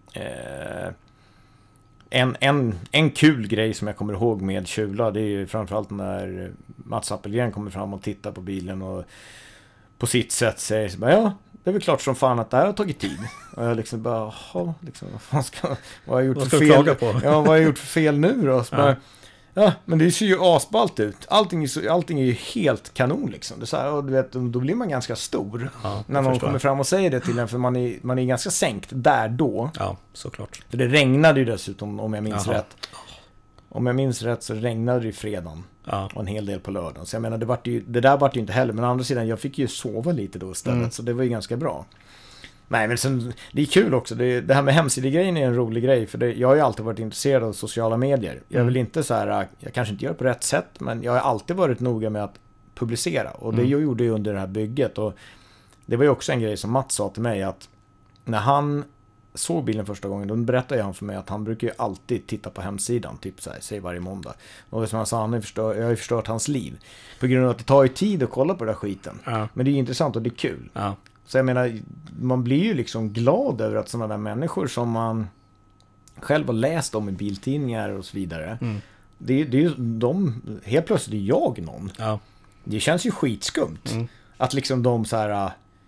En kul grej som jag kommer ihåg med Kjula, det är ju framförallt när Mats Appelgren kommer fram och tittar på bilen och på sitt sätt säger så bara, ja, det är väl klart som fan att det här har tagit tid. Och jag liksom bara, liksom, vad har jag gjort för fel? Ja, vad har jag gjort för fel nu då? Så bara, ja, men det ser ju asballt ut. Allting är ju helt kanon liksom. Det är så här, och du vet, då blir man ganska stor när någon kommer fram och säger det till en, för man är ganska sänkt där då. Ja, såklart. För det regnade ju dessutom, om jag minns rätt. Om jag minns rätt så regnade det i fredagen. Och en hel del på lördagen. Så jag menar, det där vart ju inte heller. Men å andra sidan, jag fick ju sova lite då istället. Så det var ju ganska bra. Nej, men sen, det är kul också. Det här med hemsidegrejen är en rolig grej. För jag har ju alltid varit intresserad av sociala medier. Jag vill inte så här, jag kanske inte gör det på rätt sätt. Men jag har alltid varit noga med att publicera. Och det gjorde jag under det här bygget. Och det var ju också en grej som Mats sa till mig. Att när han såg bilen första gången, då berättade han för mig att han brukar ju alltid titta på hemsidan, typ så här, säg varje måndag. Och som han sa, jag har ju förstört hans liv. På grund av att det tar ju tid att kolla på den där skiten. Men det är ju intressant och det är kul. Så jag menar, man blir ju liksom glad över att sådana där människor som man själv har läst om i biltidningar och så vidare. Det är ju helt plötsligt är jag någon. Det känns ju skitskumt. Att liksom de så här,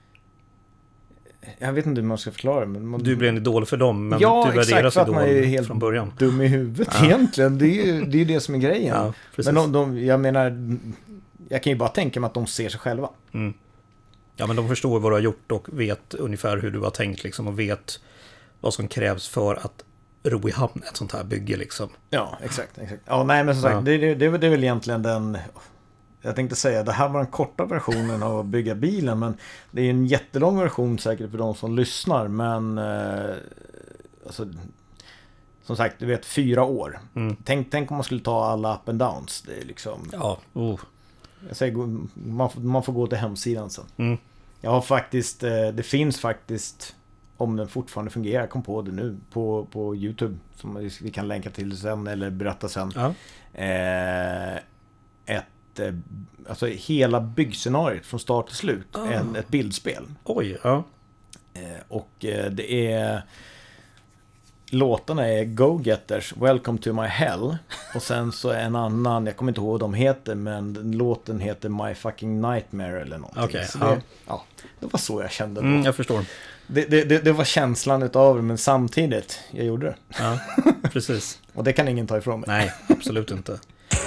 jag vet inte hur man ska förklara, men du blir en idol för dem, men ja, du värderas idol är helt från början. Dum i huvudet egentligen. Det är ju det som är grejen. Men jag menar, jag kan ju bara tänka mig att de ser sig själva. Ja, men de förstår vad du har gjort och vet ungefär hur du har tänkt liksom, och vet vad som krävs för att ro i hamn ett sånt här bygge liksom. Ja, exakt. Ja, nej, men som sagt, det är väl egentligen den. Jag tänkte säga, det här var den korta versionen av att bygga bilen, men det är en jättelång version säkert för de som lyssnar, men alltså, som sagt, du vet, 4 år. Tänk om man skulle ta alla up and downs. Det är liksom. Jag säger, man får gå till hemsidan sen. Jag har faktiskt, det finns faktiskt, om den fortfarande fungerar, jag kom på det nu på YouTube, som vi kan länka till sen eller berätta sen. Alltså hela byggscenariot från start till slut, ett bildspel. Och det är, låtarna är Go-Getters, Welcome to My Hell, och sen så en annan, jag kommer inte ihåg vad de heter, men låten heter My Fucking Nightmare eller någonting. Så det var så jag kände då. Jag förstår. Det var känslan utav det, men samtidigt jag gjorde det. Ja, precis. Och det kan ingen ta ifrån mig. Nej, absolut inte.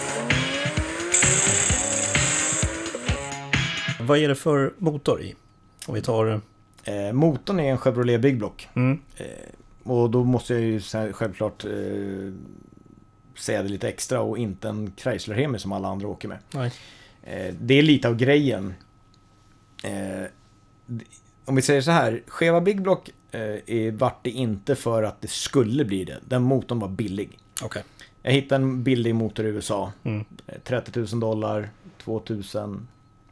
Vad är det för motor i? Om vi tar motorn är en Chevrolet Big Block. Och då måste jag ju självklart säga det lite extra, och inte en Chrysler Hemi som alla andra åker med. Nej. Det är lite av grejen. Om vi säger så här, Cheva Big Block vart det inte för att det skulle bli det. Den motorn var billig. Jag hittade en billig motor i USA. $30,000, 2009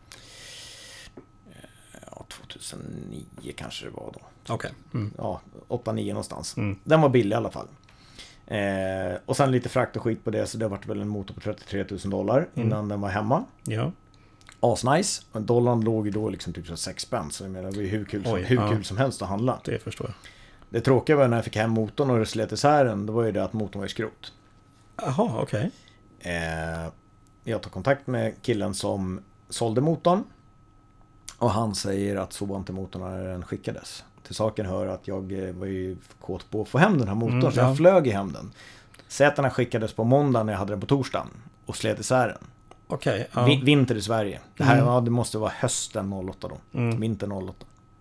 kanske det var då. Ja, 8-9 någonstans. Den var billig i alla fall. Och sen lite frakt och skit på det, så det var väl en motor på $33,000 innan den var hemma. Asnice. Dollarn låg ju då liksom typ 6 spänn, så jag menar, det var ju hur kul som helst att handla. Det förstår jag. Det tråkiga var när jag fick hem motorn och det slet isär den, det var ju det att motorn var i skrot. Jaha, okej. Jag tog kontakt med killen som sålde motorn. Och han säger att så var inte motorn när den skickades. Till saken hör att jag var ju kåt på att få hem den här motorn, så jag flög i hem den. Sätarna skickades på måndagen när jag hade den på torsdagen och slet isär den. Okej. Vinter i Sverige. Det här det måste vara hösten 08 då. Vinter 08.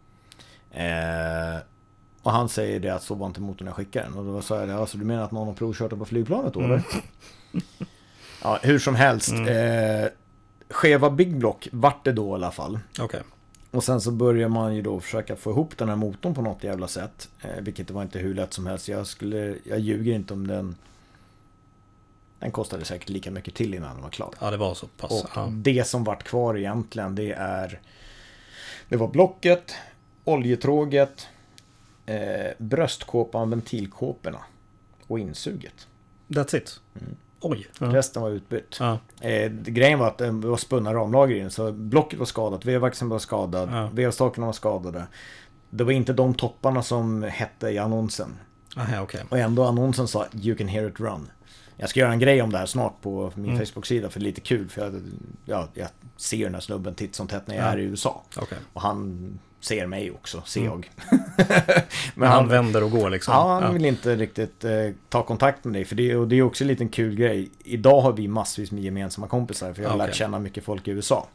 Och han säger det att så var inte motorn jag skickade den. Och då sa jag det, alltså du menar att någon har provkört den på flygplanet då, eller? Ja, hur som helst. Skeva Big Block vart det då i alla fall. Okej. Och sen så börjar man ju då försöka få ihop den här motorn på något jävla sätt. Vilket var inte hur lätt som helst. Jag ljuger inte om den. Den kostade säkert lika mycket till innan den var klar. Ja, det var så pass. Och det som vart kvar egentligen, det var blocket, oljetråget, bröstkåpan, ventilkåporna och insuget. That's it. Oj. Resten var utbytt. Grejen var att det var spunna ramlager in, så blocket var skadat, vevaxeln var skadad, vevstakarna var skadade. Det var inte de topparna som hette i annonsen. Aha, okay. Och ändå annonsen sa You can hear it run. Jag ska göra en grej om det här snart på min Facebook-sida, för det är lite kul, för jag ser den här snubben titt som tätt när jag är i USA. Okay. Och han ser mig också, ser jag. Men han vänder och går liksom. Ja, han vill inte riktigt ta kontakt med dig, för det är också en liten kul grej. Idag har vi massvis med gemensamma kompisar, för jag har lärt känna mycket folk i USA.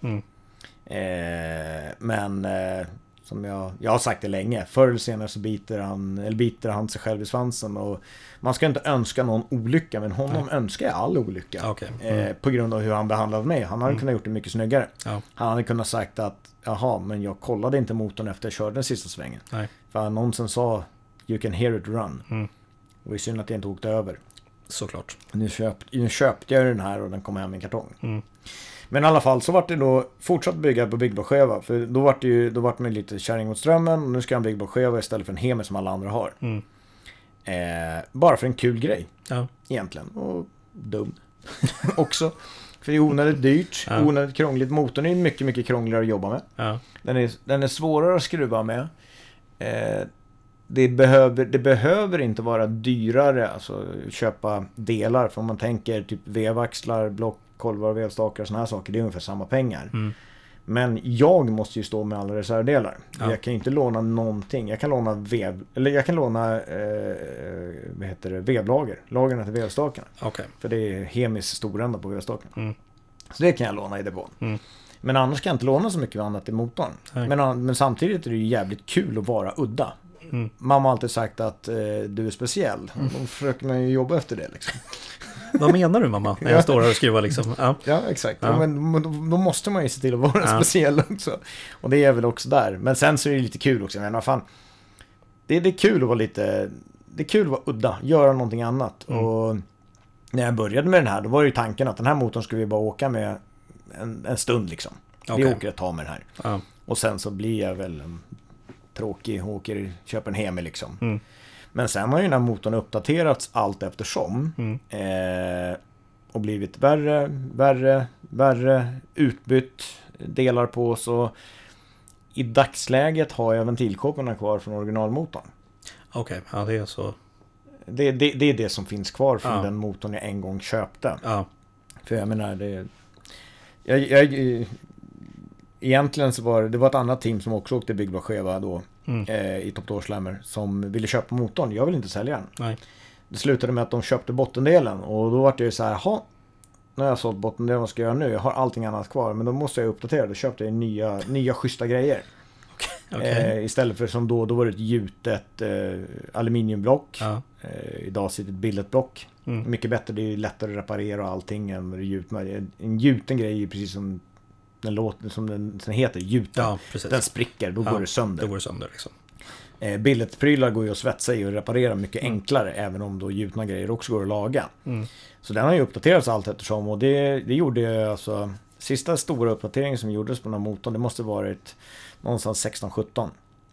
Men som jag har sagt det länge, förr eller senare så biter han sig själv i svansen, och man ska inte önska någon olycka, men honom önskar jag all olycka. På grund av hur han behandlade mig. Han hade kunnat gjort det mycket snyggare. Han hade kunnat sagt att jaha, men jag kollade inte motorn efter jag körde den sista svängen. För annonsen sa You can hear it run. Och det är synd att jag inte åkte över. Såklart. Nu köpte jag den här och den kom hem i en kartong. Men i alla fall så vart det då fortsatt bygga på Big Block-skeva. För då vart man lite kärring mot strömmen. Och nu ska han Big Block-skeva istället för en Hemi som alla andra har. Bara för en kul grej. Egentligen. Och dum. Också. För det är onödigt dyrt. Onödigt krångligt. Motorn är mycket, mycket krångligare att jobba med. Den är svårare att skruva med. Det behöver inte vara dyrare. Alltså köpa delar. För om man tänker typ vevaxlar, block, kolvar, vevstakar och såna här saker, det är ungefär samma pengar. Men jag måste ju stå med alla reservdelar. Jag kan ju inte låna någonting. Jag kan låna vevlager. Lagren till vevstakarna. För det är Hemis storända på vevstakarna. Så det kan jag låna i depån. Men annars kan jag inte låna så mycket annat i motorn. Men samtidigt är det ju jävligt kul att vara udda. Mamma har alltid sagt att du är speciell. Då försöker man ju jobba efter det liksom. Vad menar du, mamma? När jag står här och skruvar liksom. Ja, exakt. Men då måste man ju se till att vara speciell också. Och det är väl också där. Men sen så är det lite kul också. Men fan, det är kul att vara lite... Det är kul att vara udda. Göra någonting annat. Och när jag började med den här, då var det ju tanken att den här motorn skulle vi bara åka med en stund liksom. Vi åker ett tag med den här. Och sen så blir jag väl tråkig och köper en Hemi liksom. Men sen har ju den här motorn uppdaterats allt eftersom. Och blivit värre, utbytt delar på. Så i dagsläget har jag ventilkåporna kvar från originalmotorn. Ja, det är så. Det är det som finns kvar från den motorn jag en gång köpte. För jag menar, egentligen så var det var ett annat team som också åkte Big Block-skeva då i Top Door Slammer som ville köpa motorn. Jag vill inte sälja den. Nej. Det slutade med att de köpte bottendelen, och då var det ju så här, när jag sålt bottendelen, vad ska jag göra nu? Jag har allting annat kvar, men då måste jag uppdatera. Då köpte jag nya schyssta grejer. Istället för som då var det ett gjutet aluminiumblock. Idag sitter ett billetblock. Mycket bättre, det är lättare att reparera allting än det gjutna. En gjuten grej är precis som den låter, som den heter, gjuten. Den spricker, då går det sönder. Då går det sönder liksom. Billetprylar går ju att svetsa i och reparera mycket enklare, även om då gjutna grejer också går att laga. Så den har ju uppdaterats allt eftersom, och det gjorde jag alltså, sista stora uppdateringen som gjordes på den här motorn, det måste varit någonstans 16-17.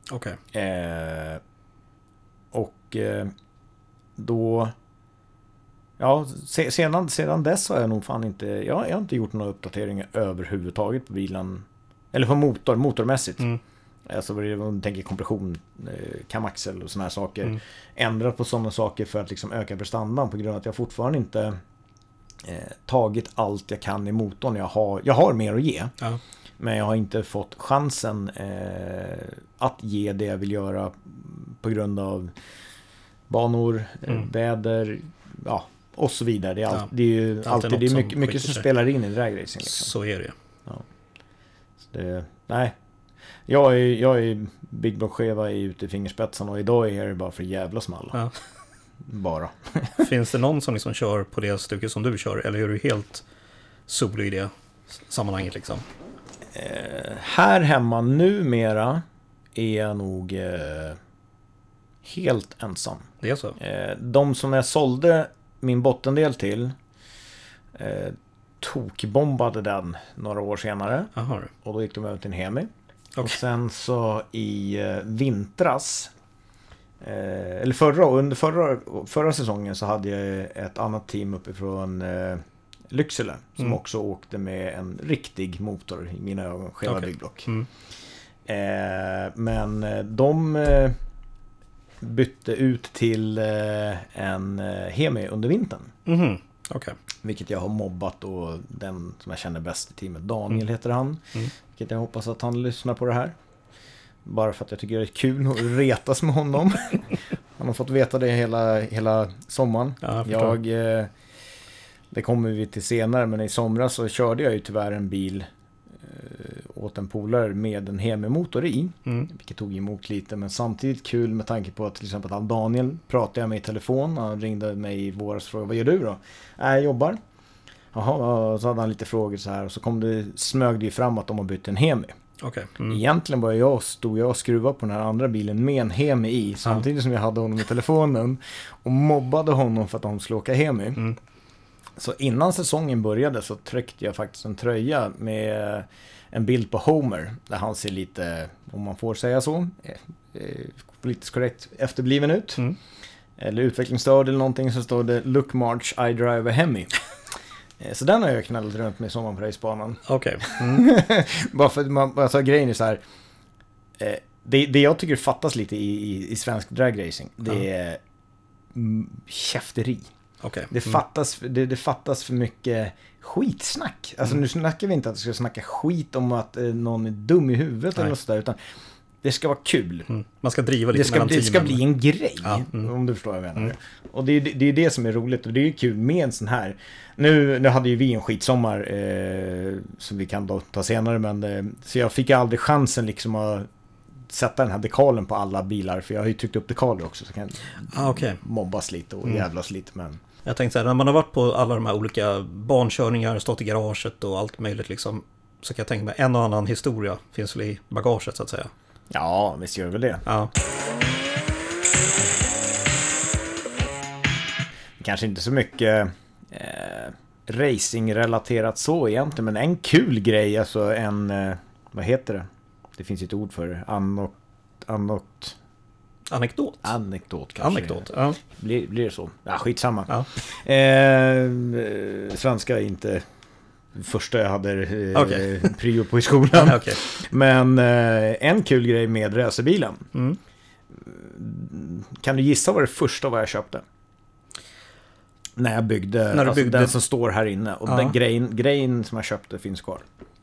Då sedan dess har jag nog fan inte, jag har inte gjort några uppdateringar överhuvudtaget på bilen, eller på motormässigt. Alltså vad man tänker kompression, kamaxel och såna här saker. Ändrat på sådana saker för att liksom öka prestandan, på grund av att jag fortfarande inte tagit allt jag kan i motorn. Jag har mer att ge. Ja. Men jag har inte fått chansen att ge det jag vill göra på grund av banor, väder, ja, och så vidare. Det är ju alltid det är mycket som spelar in i dragracing. Liksom. Så är det. Ja. Så nej. Jag är Big Block-cheva ute i fingerspetsen och idag är det bara för jävla small. Ja. Bara. Finns det någon som liksom kör på det stycket som du kör? Eller är du helt solo i det sammanhanget liksom? Här hemma numera är jag nog helt ensam. Det är så? De som jag sålde min bottendel till tokbombade den några år senare. Aha. Och då gick de över till en Hemi. Okay. Och sen så i vintras eller under förra säsongen så hade jag ett annat team uppifrån Lycksele som också åkte med en riktig motor i mina ögon, själva byggblock. Men de bytte ut till en Hemi under vintern. Okay. Vilket jag har mobbat, och den som jag känner bäst i teamet, Daniel heter han. Vilket jag hoppas att han lyssnar på det här. Bara för att jag tycker det är kul att retas med honom. Han har fått veta det hela sommaren. Ja, det kommer vi till senare, men i somras så körde jag ju tyvärr en bil åt en polare med en Hemi-motor i. Vilket tog emot lite, men samtidigt kul med tanke på att till exempel att Daniel pratade jag med i telefon. Han ringde mig i våras och frågade, vad gör du då? Jag jobbar. Jaha, så hade han lite frågor så här, och så smög det fram att de har bytt en Hemi. Okay. Egentligen stod jag och skruvade på den här andra bilen med en Hemi i, samtidigt som jag hade honom i telefonen och mobbade honom för att de skulle åka Hemi. Så innan säsongen började så tryckte jag faktiskt en tröja med en bild på Homer där han ser lite, om man får säga så, politiskt korrekt efterbliven ut. Eller utvecklingsstörd eller någonting, så står det Look March, I drive a Hemi. Så den har jag knallat runt med i sommaren på racebanan. Okej. Bara för alltså, grejen är så här. Det jag tycker fattas lite i svensk dragracing, det är käfteri. Okay. Det fattas för mycket skitsnack. Alltså nu snackar vi inte att vi ska snacka skit om att någon är dum i huvudet eller något sådär, utan det ska vara kul. Man ska driva lite mellan teamen. Det ska bli en grej, om du förstår vad jag menar. Och det är det som är roligt, och det är kul med en sån här. Nu hade ju vi en skitsommar som vi kan då ta senare, men så jag fick aldrig chansen liksom att sätta den här dekalen på alla bilar, för jag har ju tryckt upp dekaler också, så kan mobbas lite och jävlas lite. Men jag tänkte så här, när man har varit på alla de här olika bankörningar, stått i garaget och allt möjligt liksom, så kan jag tänka mig en och annan historia finns väl i bagaget så att säga. Ja, visst gör väl det. Ja. Kanske inte så mycket racing-relaterat så egentligen, men en kul grej, alltså vad heter det? Det finns ett ord för det. Anekdot kanske. Anekdot, ja. Blir det så? Ja, skitsamma. Ja. Svenska är inte första jag hade prio på i skolan. Okay. Men en kul grej med racerbilen. Kan du gissa vad det första var jag köpte? När jag byggde, den som står här inne. Och den grejen som jag köpte finns kvar.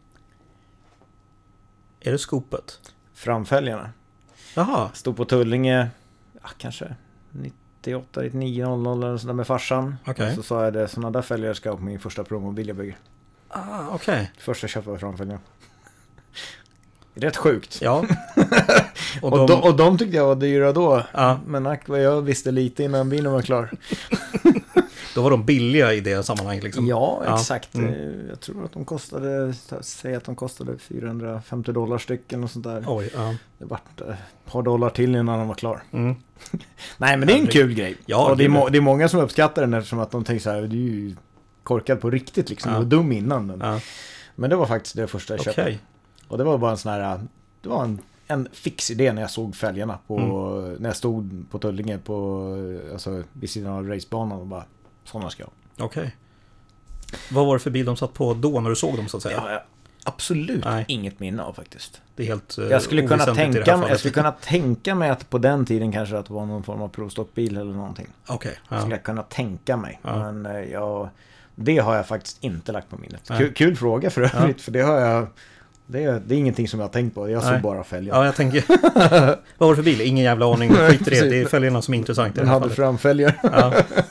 Är det skopet? Framfälgarna. Jaha. Stod på Tullinge, kanske 98, 99, 00 eller sådär med farsan. Okay. Så sa jag det, sådana där fälgar ska jag på min första promobil jag bygger. Okej. Första köpte var framfälgarna. Rätt sjukt. Ja. Och de tyckte jag var dyra då. Ja. Men jag visste lite innan bilen var klar. Då var de billiga i det sammanhanget liksom. Ja, exakt. Jag tror att de kostade, säg att de kostade $450 stycken och sånt där. Oj, ja. Det var ett par dollar till innan de var klar. Nej, men det är en kul grej. Ja, och det är många som uppskattar den, eftersom att de tänker så här, du är ju korkad på riktigt liksom. Du var dum innan. Men det var faktiskt det första jag köpte. Och det var bara en sån här, det var en fix idé när jag såg fälgarna på, när jag stod på Tullinge alltså vid sidan av racebanan och bara, sådana ska jag. Okej. Vad var det för bil de satt på då när du såg dem så att säga? Ja, absolut inget minne av faktiskt. Det är helt jag skulle kunna tänka mig att på den tiden kanske att det var någon form av provstockbil eller någonting. Okej. Skulle jag kunna tänka mig. Men Det har jag faktiskt inte lagt på minnet. Kul fråga för övrigt, för det har jag... Det är ingenting som jag har tänkt på. Jag såg bara fälgar. Ja, jag tänker... Vad var det för bil? Ingen jävla aning. Skit i det. Det är fälgarna som är intressant. Den hade framfälgar. Ja.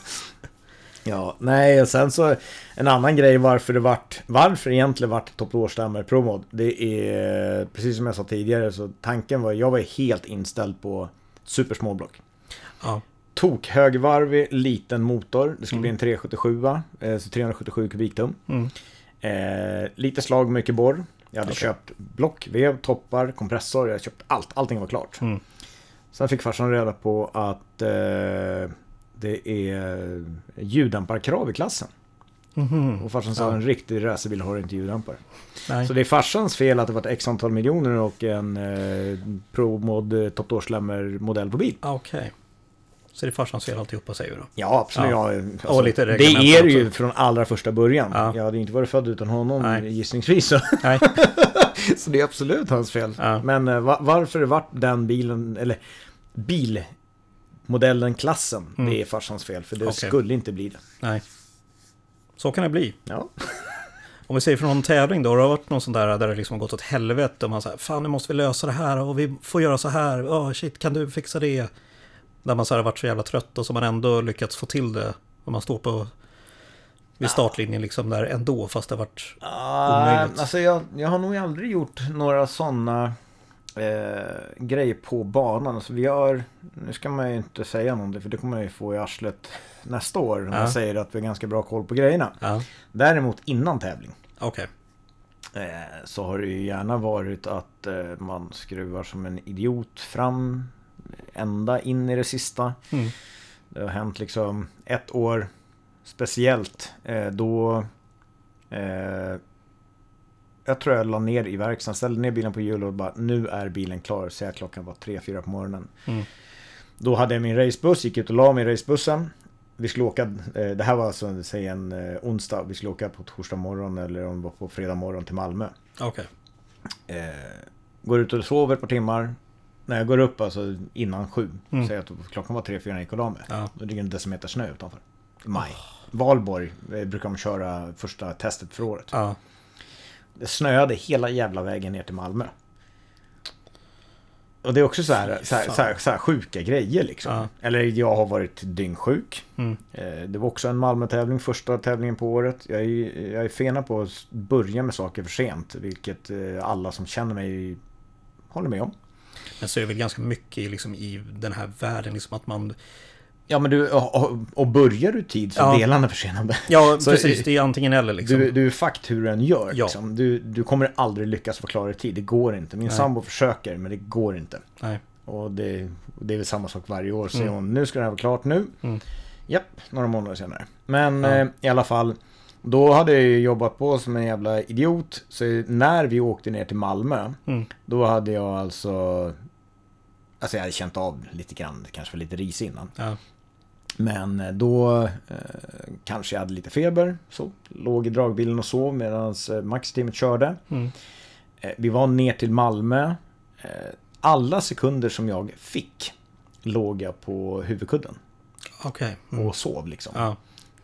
Ja, nej, och sen så en annan grej varför egentligen vart Top Door Pro Mod. Det är precis som jag sa tidigare, så tanken var, jag var helt inställd på super small block. Ja. Tok högvarvig liten motor. Det skulle bli en 377, så 377 kubiktum. Lite slag, mycket borr. Jag hade köpt block, vev, toppar, kompressor. Jag hade köpt allting var klart. Sen fick farsan reda på att det är ljuddämparkrav i klassen. Och farsan sa en riktig racerbil har inte ljuddämpare. Så det är farsans fel att det var x antal miljoner och en Pro Mod Top Door Slammer modell på bil. Okej. Så det är farsans fel alltihopa, säger du då? Ja, absolut. Ja. Alltså, och lite det är det ju från allra första början. Jag hade inte varit född utan honom gissningsvis. Nej. Så det är absolut hans fel. Men varför det vart den bilen, eller bilmodellen, klassen, det är farsans fel. För det skulle inte bli det. Nej. Så kan det bli. Ja. Om vi säger från någon tävling då, det har varit någon sån där det liksom har gått åt helvete och man säger, fan nu måste vi lösa det här och vi får göra så här. Shit, kan du fixa det? Där man så har varit så jävla trött och så man ändå lyckats få till det. Och man står på vid startlinjen liksom där ändå, fast det har varit omöjligt. Alltså jag har nog aldrig gjort några sådana grejer på banan. Alltså nu ska man ju inte säga någonting, för det kommer jag ju få i arslet nästa år. Om jag säger att vi har ganska bra koll på grejerna. Däremot innan tävling. Okej. Så har det ju gärna varit att man skruvar som en idiot fram ända in i det sista. Det har hänt liksom ett år speciellt då jag tror jag la ner i verkstaden, ställde ner bilen på hjul och bara, nu är bilen klar, så klockan var 3-4 på morgonen. Då hade jag min racebuss, gick ut och la mig i racebussen. Vi skulle åka, det här var alltså säg en onsdag, vi skulle åka på torsdag morgon eller om det var på fredag morgon till Malmö. Går ut och sover ett par timmar. När jag går upp alltså innan 7, säger att klockan var 3-4 när jag gick och la mig. Då ligger en decimeter snö utanför. I maj. Valborg brukar de köra första testet för året. Det snöade hela jävla vägen ner till Malmö. Och det är också så här sjuka grejer liksom. Eller jag har varit dyngsjuk. Det var också en Malmö-tävling, första tävlingen på året. Jag är fena på att börja med saker för sent, vilket alla som känner mig håller med om. Men så är det väl ganska mycket liksom i den här världen liksom att man... Ja, men och börjar du tid så är delarna försenade. Ja, så precis. Det är antingen eller liksom. Du är fakt hur den gör. Liksom. Du kommer aldrig lyckas få klar i tid. Det går inte. Min sambo försöker, men det går inte. Nej. Och det är väl samma sak varje år. Säger hon, nu ska det här vara klart nu. Japp, några månader senare. Men i alla fall, då hade jag ju jobbat på som en jävla idiot. Så när vi åkte ner till Malmö, då hade jag alltså jag hade känt av lite grann, kanske för lite ris innan. Men då kanske jag hade lite feber, så låg i dragbilen och sov medan Max-teamet körde. Vi var ner till Malmö. Alla sekunder som jag fick låg jag på huvudkudden. Och sov liksom.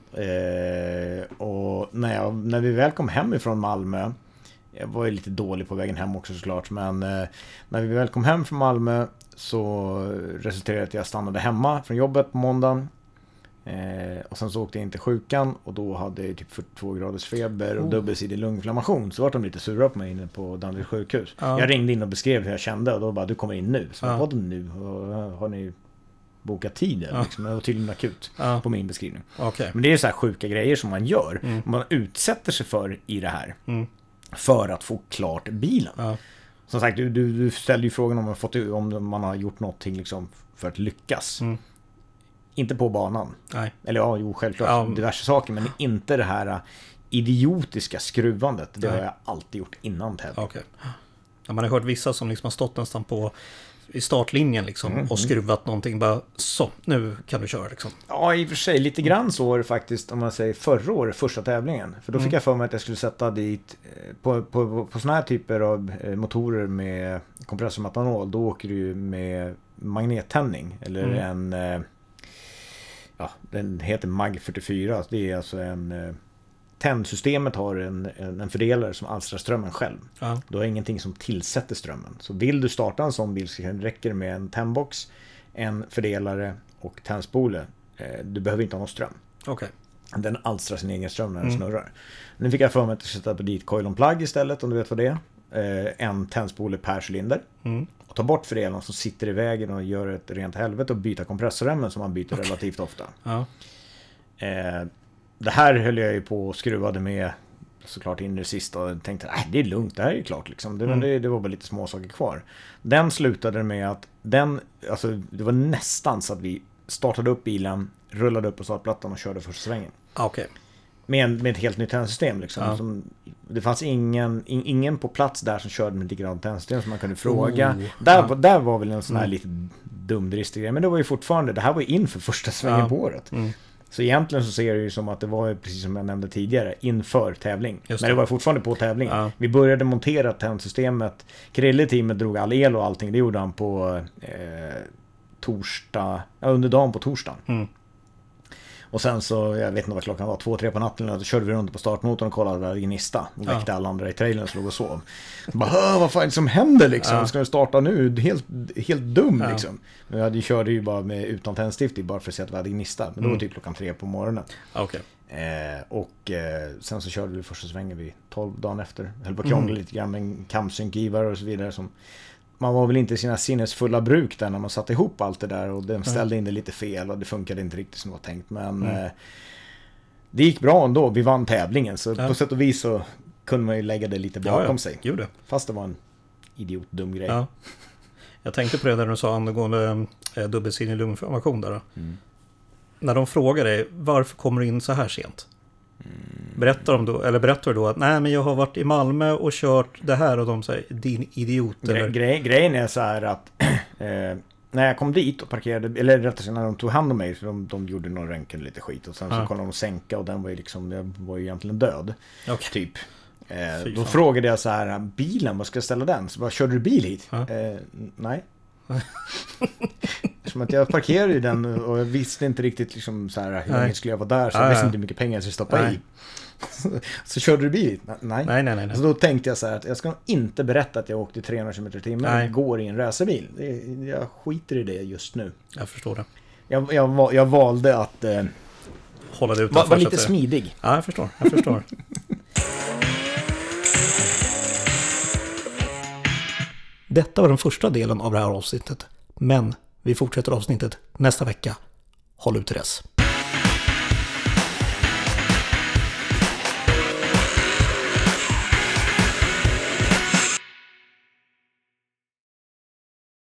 Och när vi väl kom hem ifrån Malmö, jag var ju lite dålig på vägen hem också såklart, men när vi väl kom hem från Malmö så resulterade att jag stannade hemma från jobbet på måndagen. Och sen så åkte jag in till sjukan och då hade jag typ 42 graders feber och dubbelsidig lungflammation. Så var de lite sura på mig inne på Danderyds sjukhus. Jag ringde in och beskrev hur jag kände och då bara, du kommer in nu. Så vad nu? Har ni bokat tid? Liksom? Det var tydligen akut på min beskrivning. Men det är så här sjuka grejer som man gör. Man utsätter sig för i det här för att få klart bilen. Som sagt, du ställde ju frågan om man har gjort någonting liksom för att lyckas. Inte på banan. Nej. Eller självklart diverse saker, men inte det här idiotiska skruvandet. Det har jag alltid gjort innan tävling. Man har hört vissa som liksom har stått nästan på i startlinjen liksom, och skruvat någonting bara, så, nu kan du köra liksom. Ja, i och för sig, lite grann så var det faktiskt, om man säger förra året, första tävlingen. För då fick jag för mig att jag skulle sätta dit på såna här typer av motorer med kompressormetanol, då åker du ju med magnettändning eller en den heter MAG 44, det är alltså en tändsystemet har en fördelare som alstrar strömmen själv. Ja. Du har ingenting som tillsätter strömmen. Så vill du starta en sån bil så räcker det med en tändbox, en fördelare och tändspole. Du behöver inte ha någon ström. Okej. Den alstrar sin egen ström när den snurrar. Nu fick jag för mig att sätta på dit coil on plug istället, om du vet vad det är. En tändspole per cylinder. Och ta bort fördelaren som sitter i vägen och gör ett rent helvete och byta kompressorremmen som man byter relativt ofta. Ja. Det här höll jag ju på och skruvade med såklart in i det sista och tänkte det är lugnt, det här är ju klart liksom. Det var bara lite små saker kvar. Den slutade med att det var nästan så att vi startade upp bilen, rullade upp på startplattan och körde första svängen. Okej. Med ett helt nytt tändsystem liksom. Det fanns ingen på plats där som körde med ett likadant tändsystem som man kunde fråga. Där var väl en sån här lite dumdristig grej. Men det var ju fortfarande, det här var ju inför första svängen på året. Så egentligen så ser det ju som att det var precis som jag nämnde tidigare, inför tävling. Men det var fortfarande på tävlingen. Ja. Vi började montera tändsystemet. Krille-teamet drog all el och allting. Det gjorde han på under dagen på torsdagen. Och sen så, jag vet inte vad klockan var, 2-3 på natten, och så körde vi runt på startmotorn och kollade där gnista och väckte alla andra i trailern och slog och sov. Bara, vad fan är det som händer liksom? Ska du starta nu? Helt dum liksom. Men vi körde ju bara utan tändstift bara för att se att vi hade gnista. Men då var typ klockan 3 på morgonen. Okej. Sen så körde vi första svängen vid 12 dagen efter. Höll på att krångla lite grann med en kamsynkgivare och så vidare som... Man var väl inte i sina sinnesfulla bruk där när man satte ihop allt det där och den ställde in det lite fel och det funkade inte riktigt som det var tänkt. Men det gick bra ändå. Vi vann tävlingen så på sätt och vis så kunde man ju lägga det lite bakom sig. Gjorde. Fast det var en idiotdum grej. Ja. Jag tänkte på det när du sa angående dubbelsidig lunginflammation där. När de frågar dig, varför kommer du in så här sent? Berättar du då att nej, men jag har varit i Malmö och kört det här och de säger din idiot grejen är så här att när jag kom dit och parkerade, eller rättare sagt när de tog hand om mig, för de gjorde någon röntgen lite skit och sen så kollade de och sänka och den var ju liksom, jag var ju egentligen död typ. Då frågade jag så här, bilen, vad ska jag ställa den? Så bara, körde du bil hit? Nej. Som att jag parkerade i den och jag visste inte riktigt liksom så här hur länge skulle jag vara där, så jag visste inte hur mycket pengar jag skulle stoppa i. Så körde du bil? Nej. Så då tänkte jag så här att jag ska inte berätta att jag åkte 300 km/h och går i en racerbil. Jag skiter i det just nu. Jag förstår det. Jag valde att hålla det utanför. Var lite smidig. Ja, jag förstår. Detta var den första delen av det här avsnittet. Men vi fortsätter avsnittet nästa vecka. Håll ut till dess.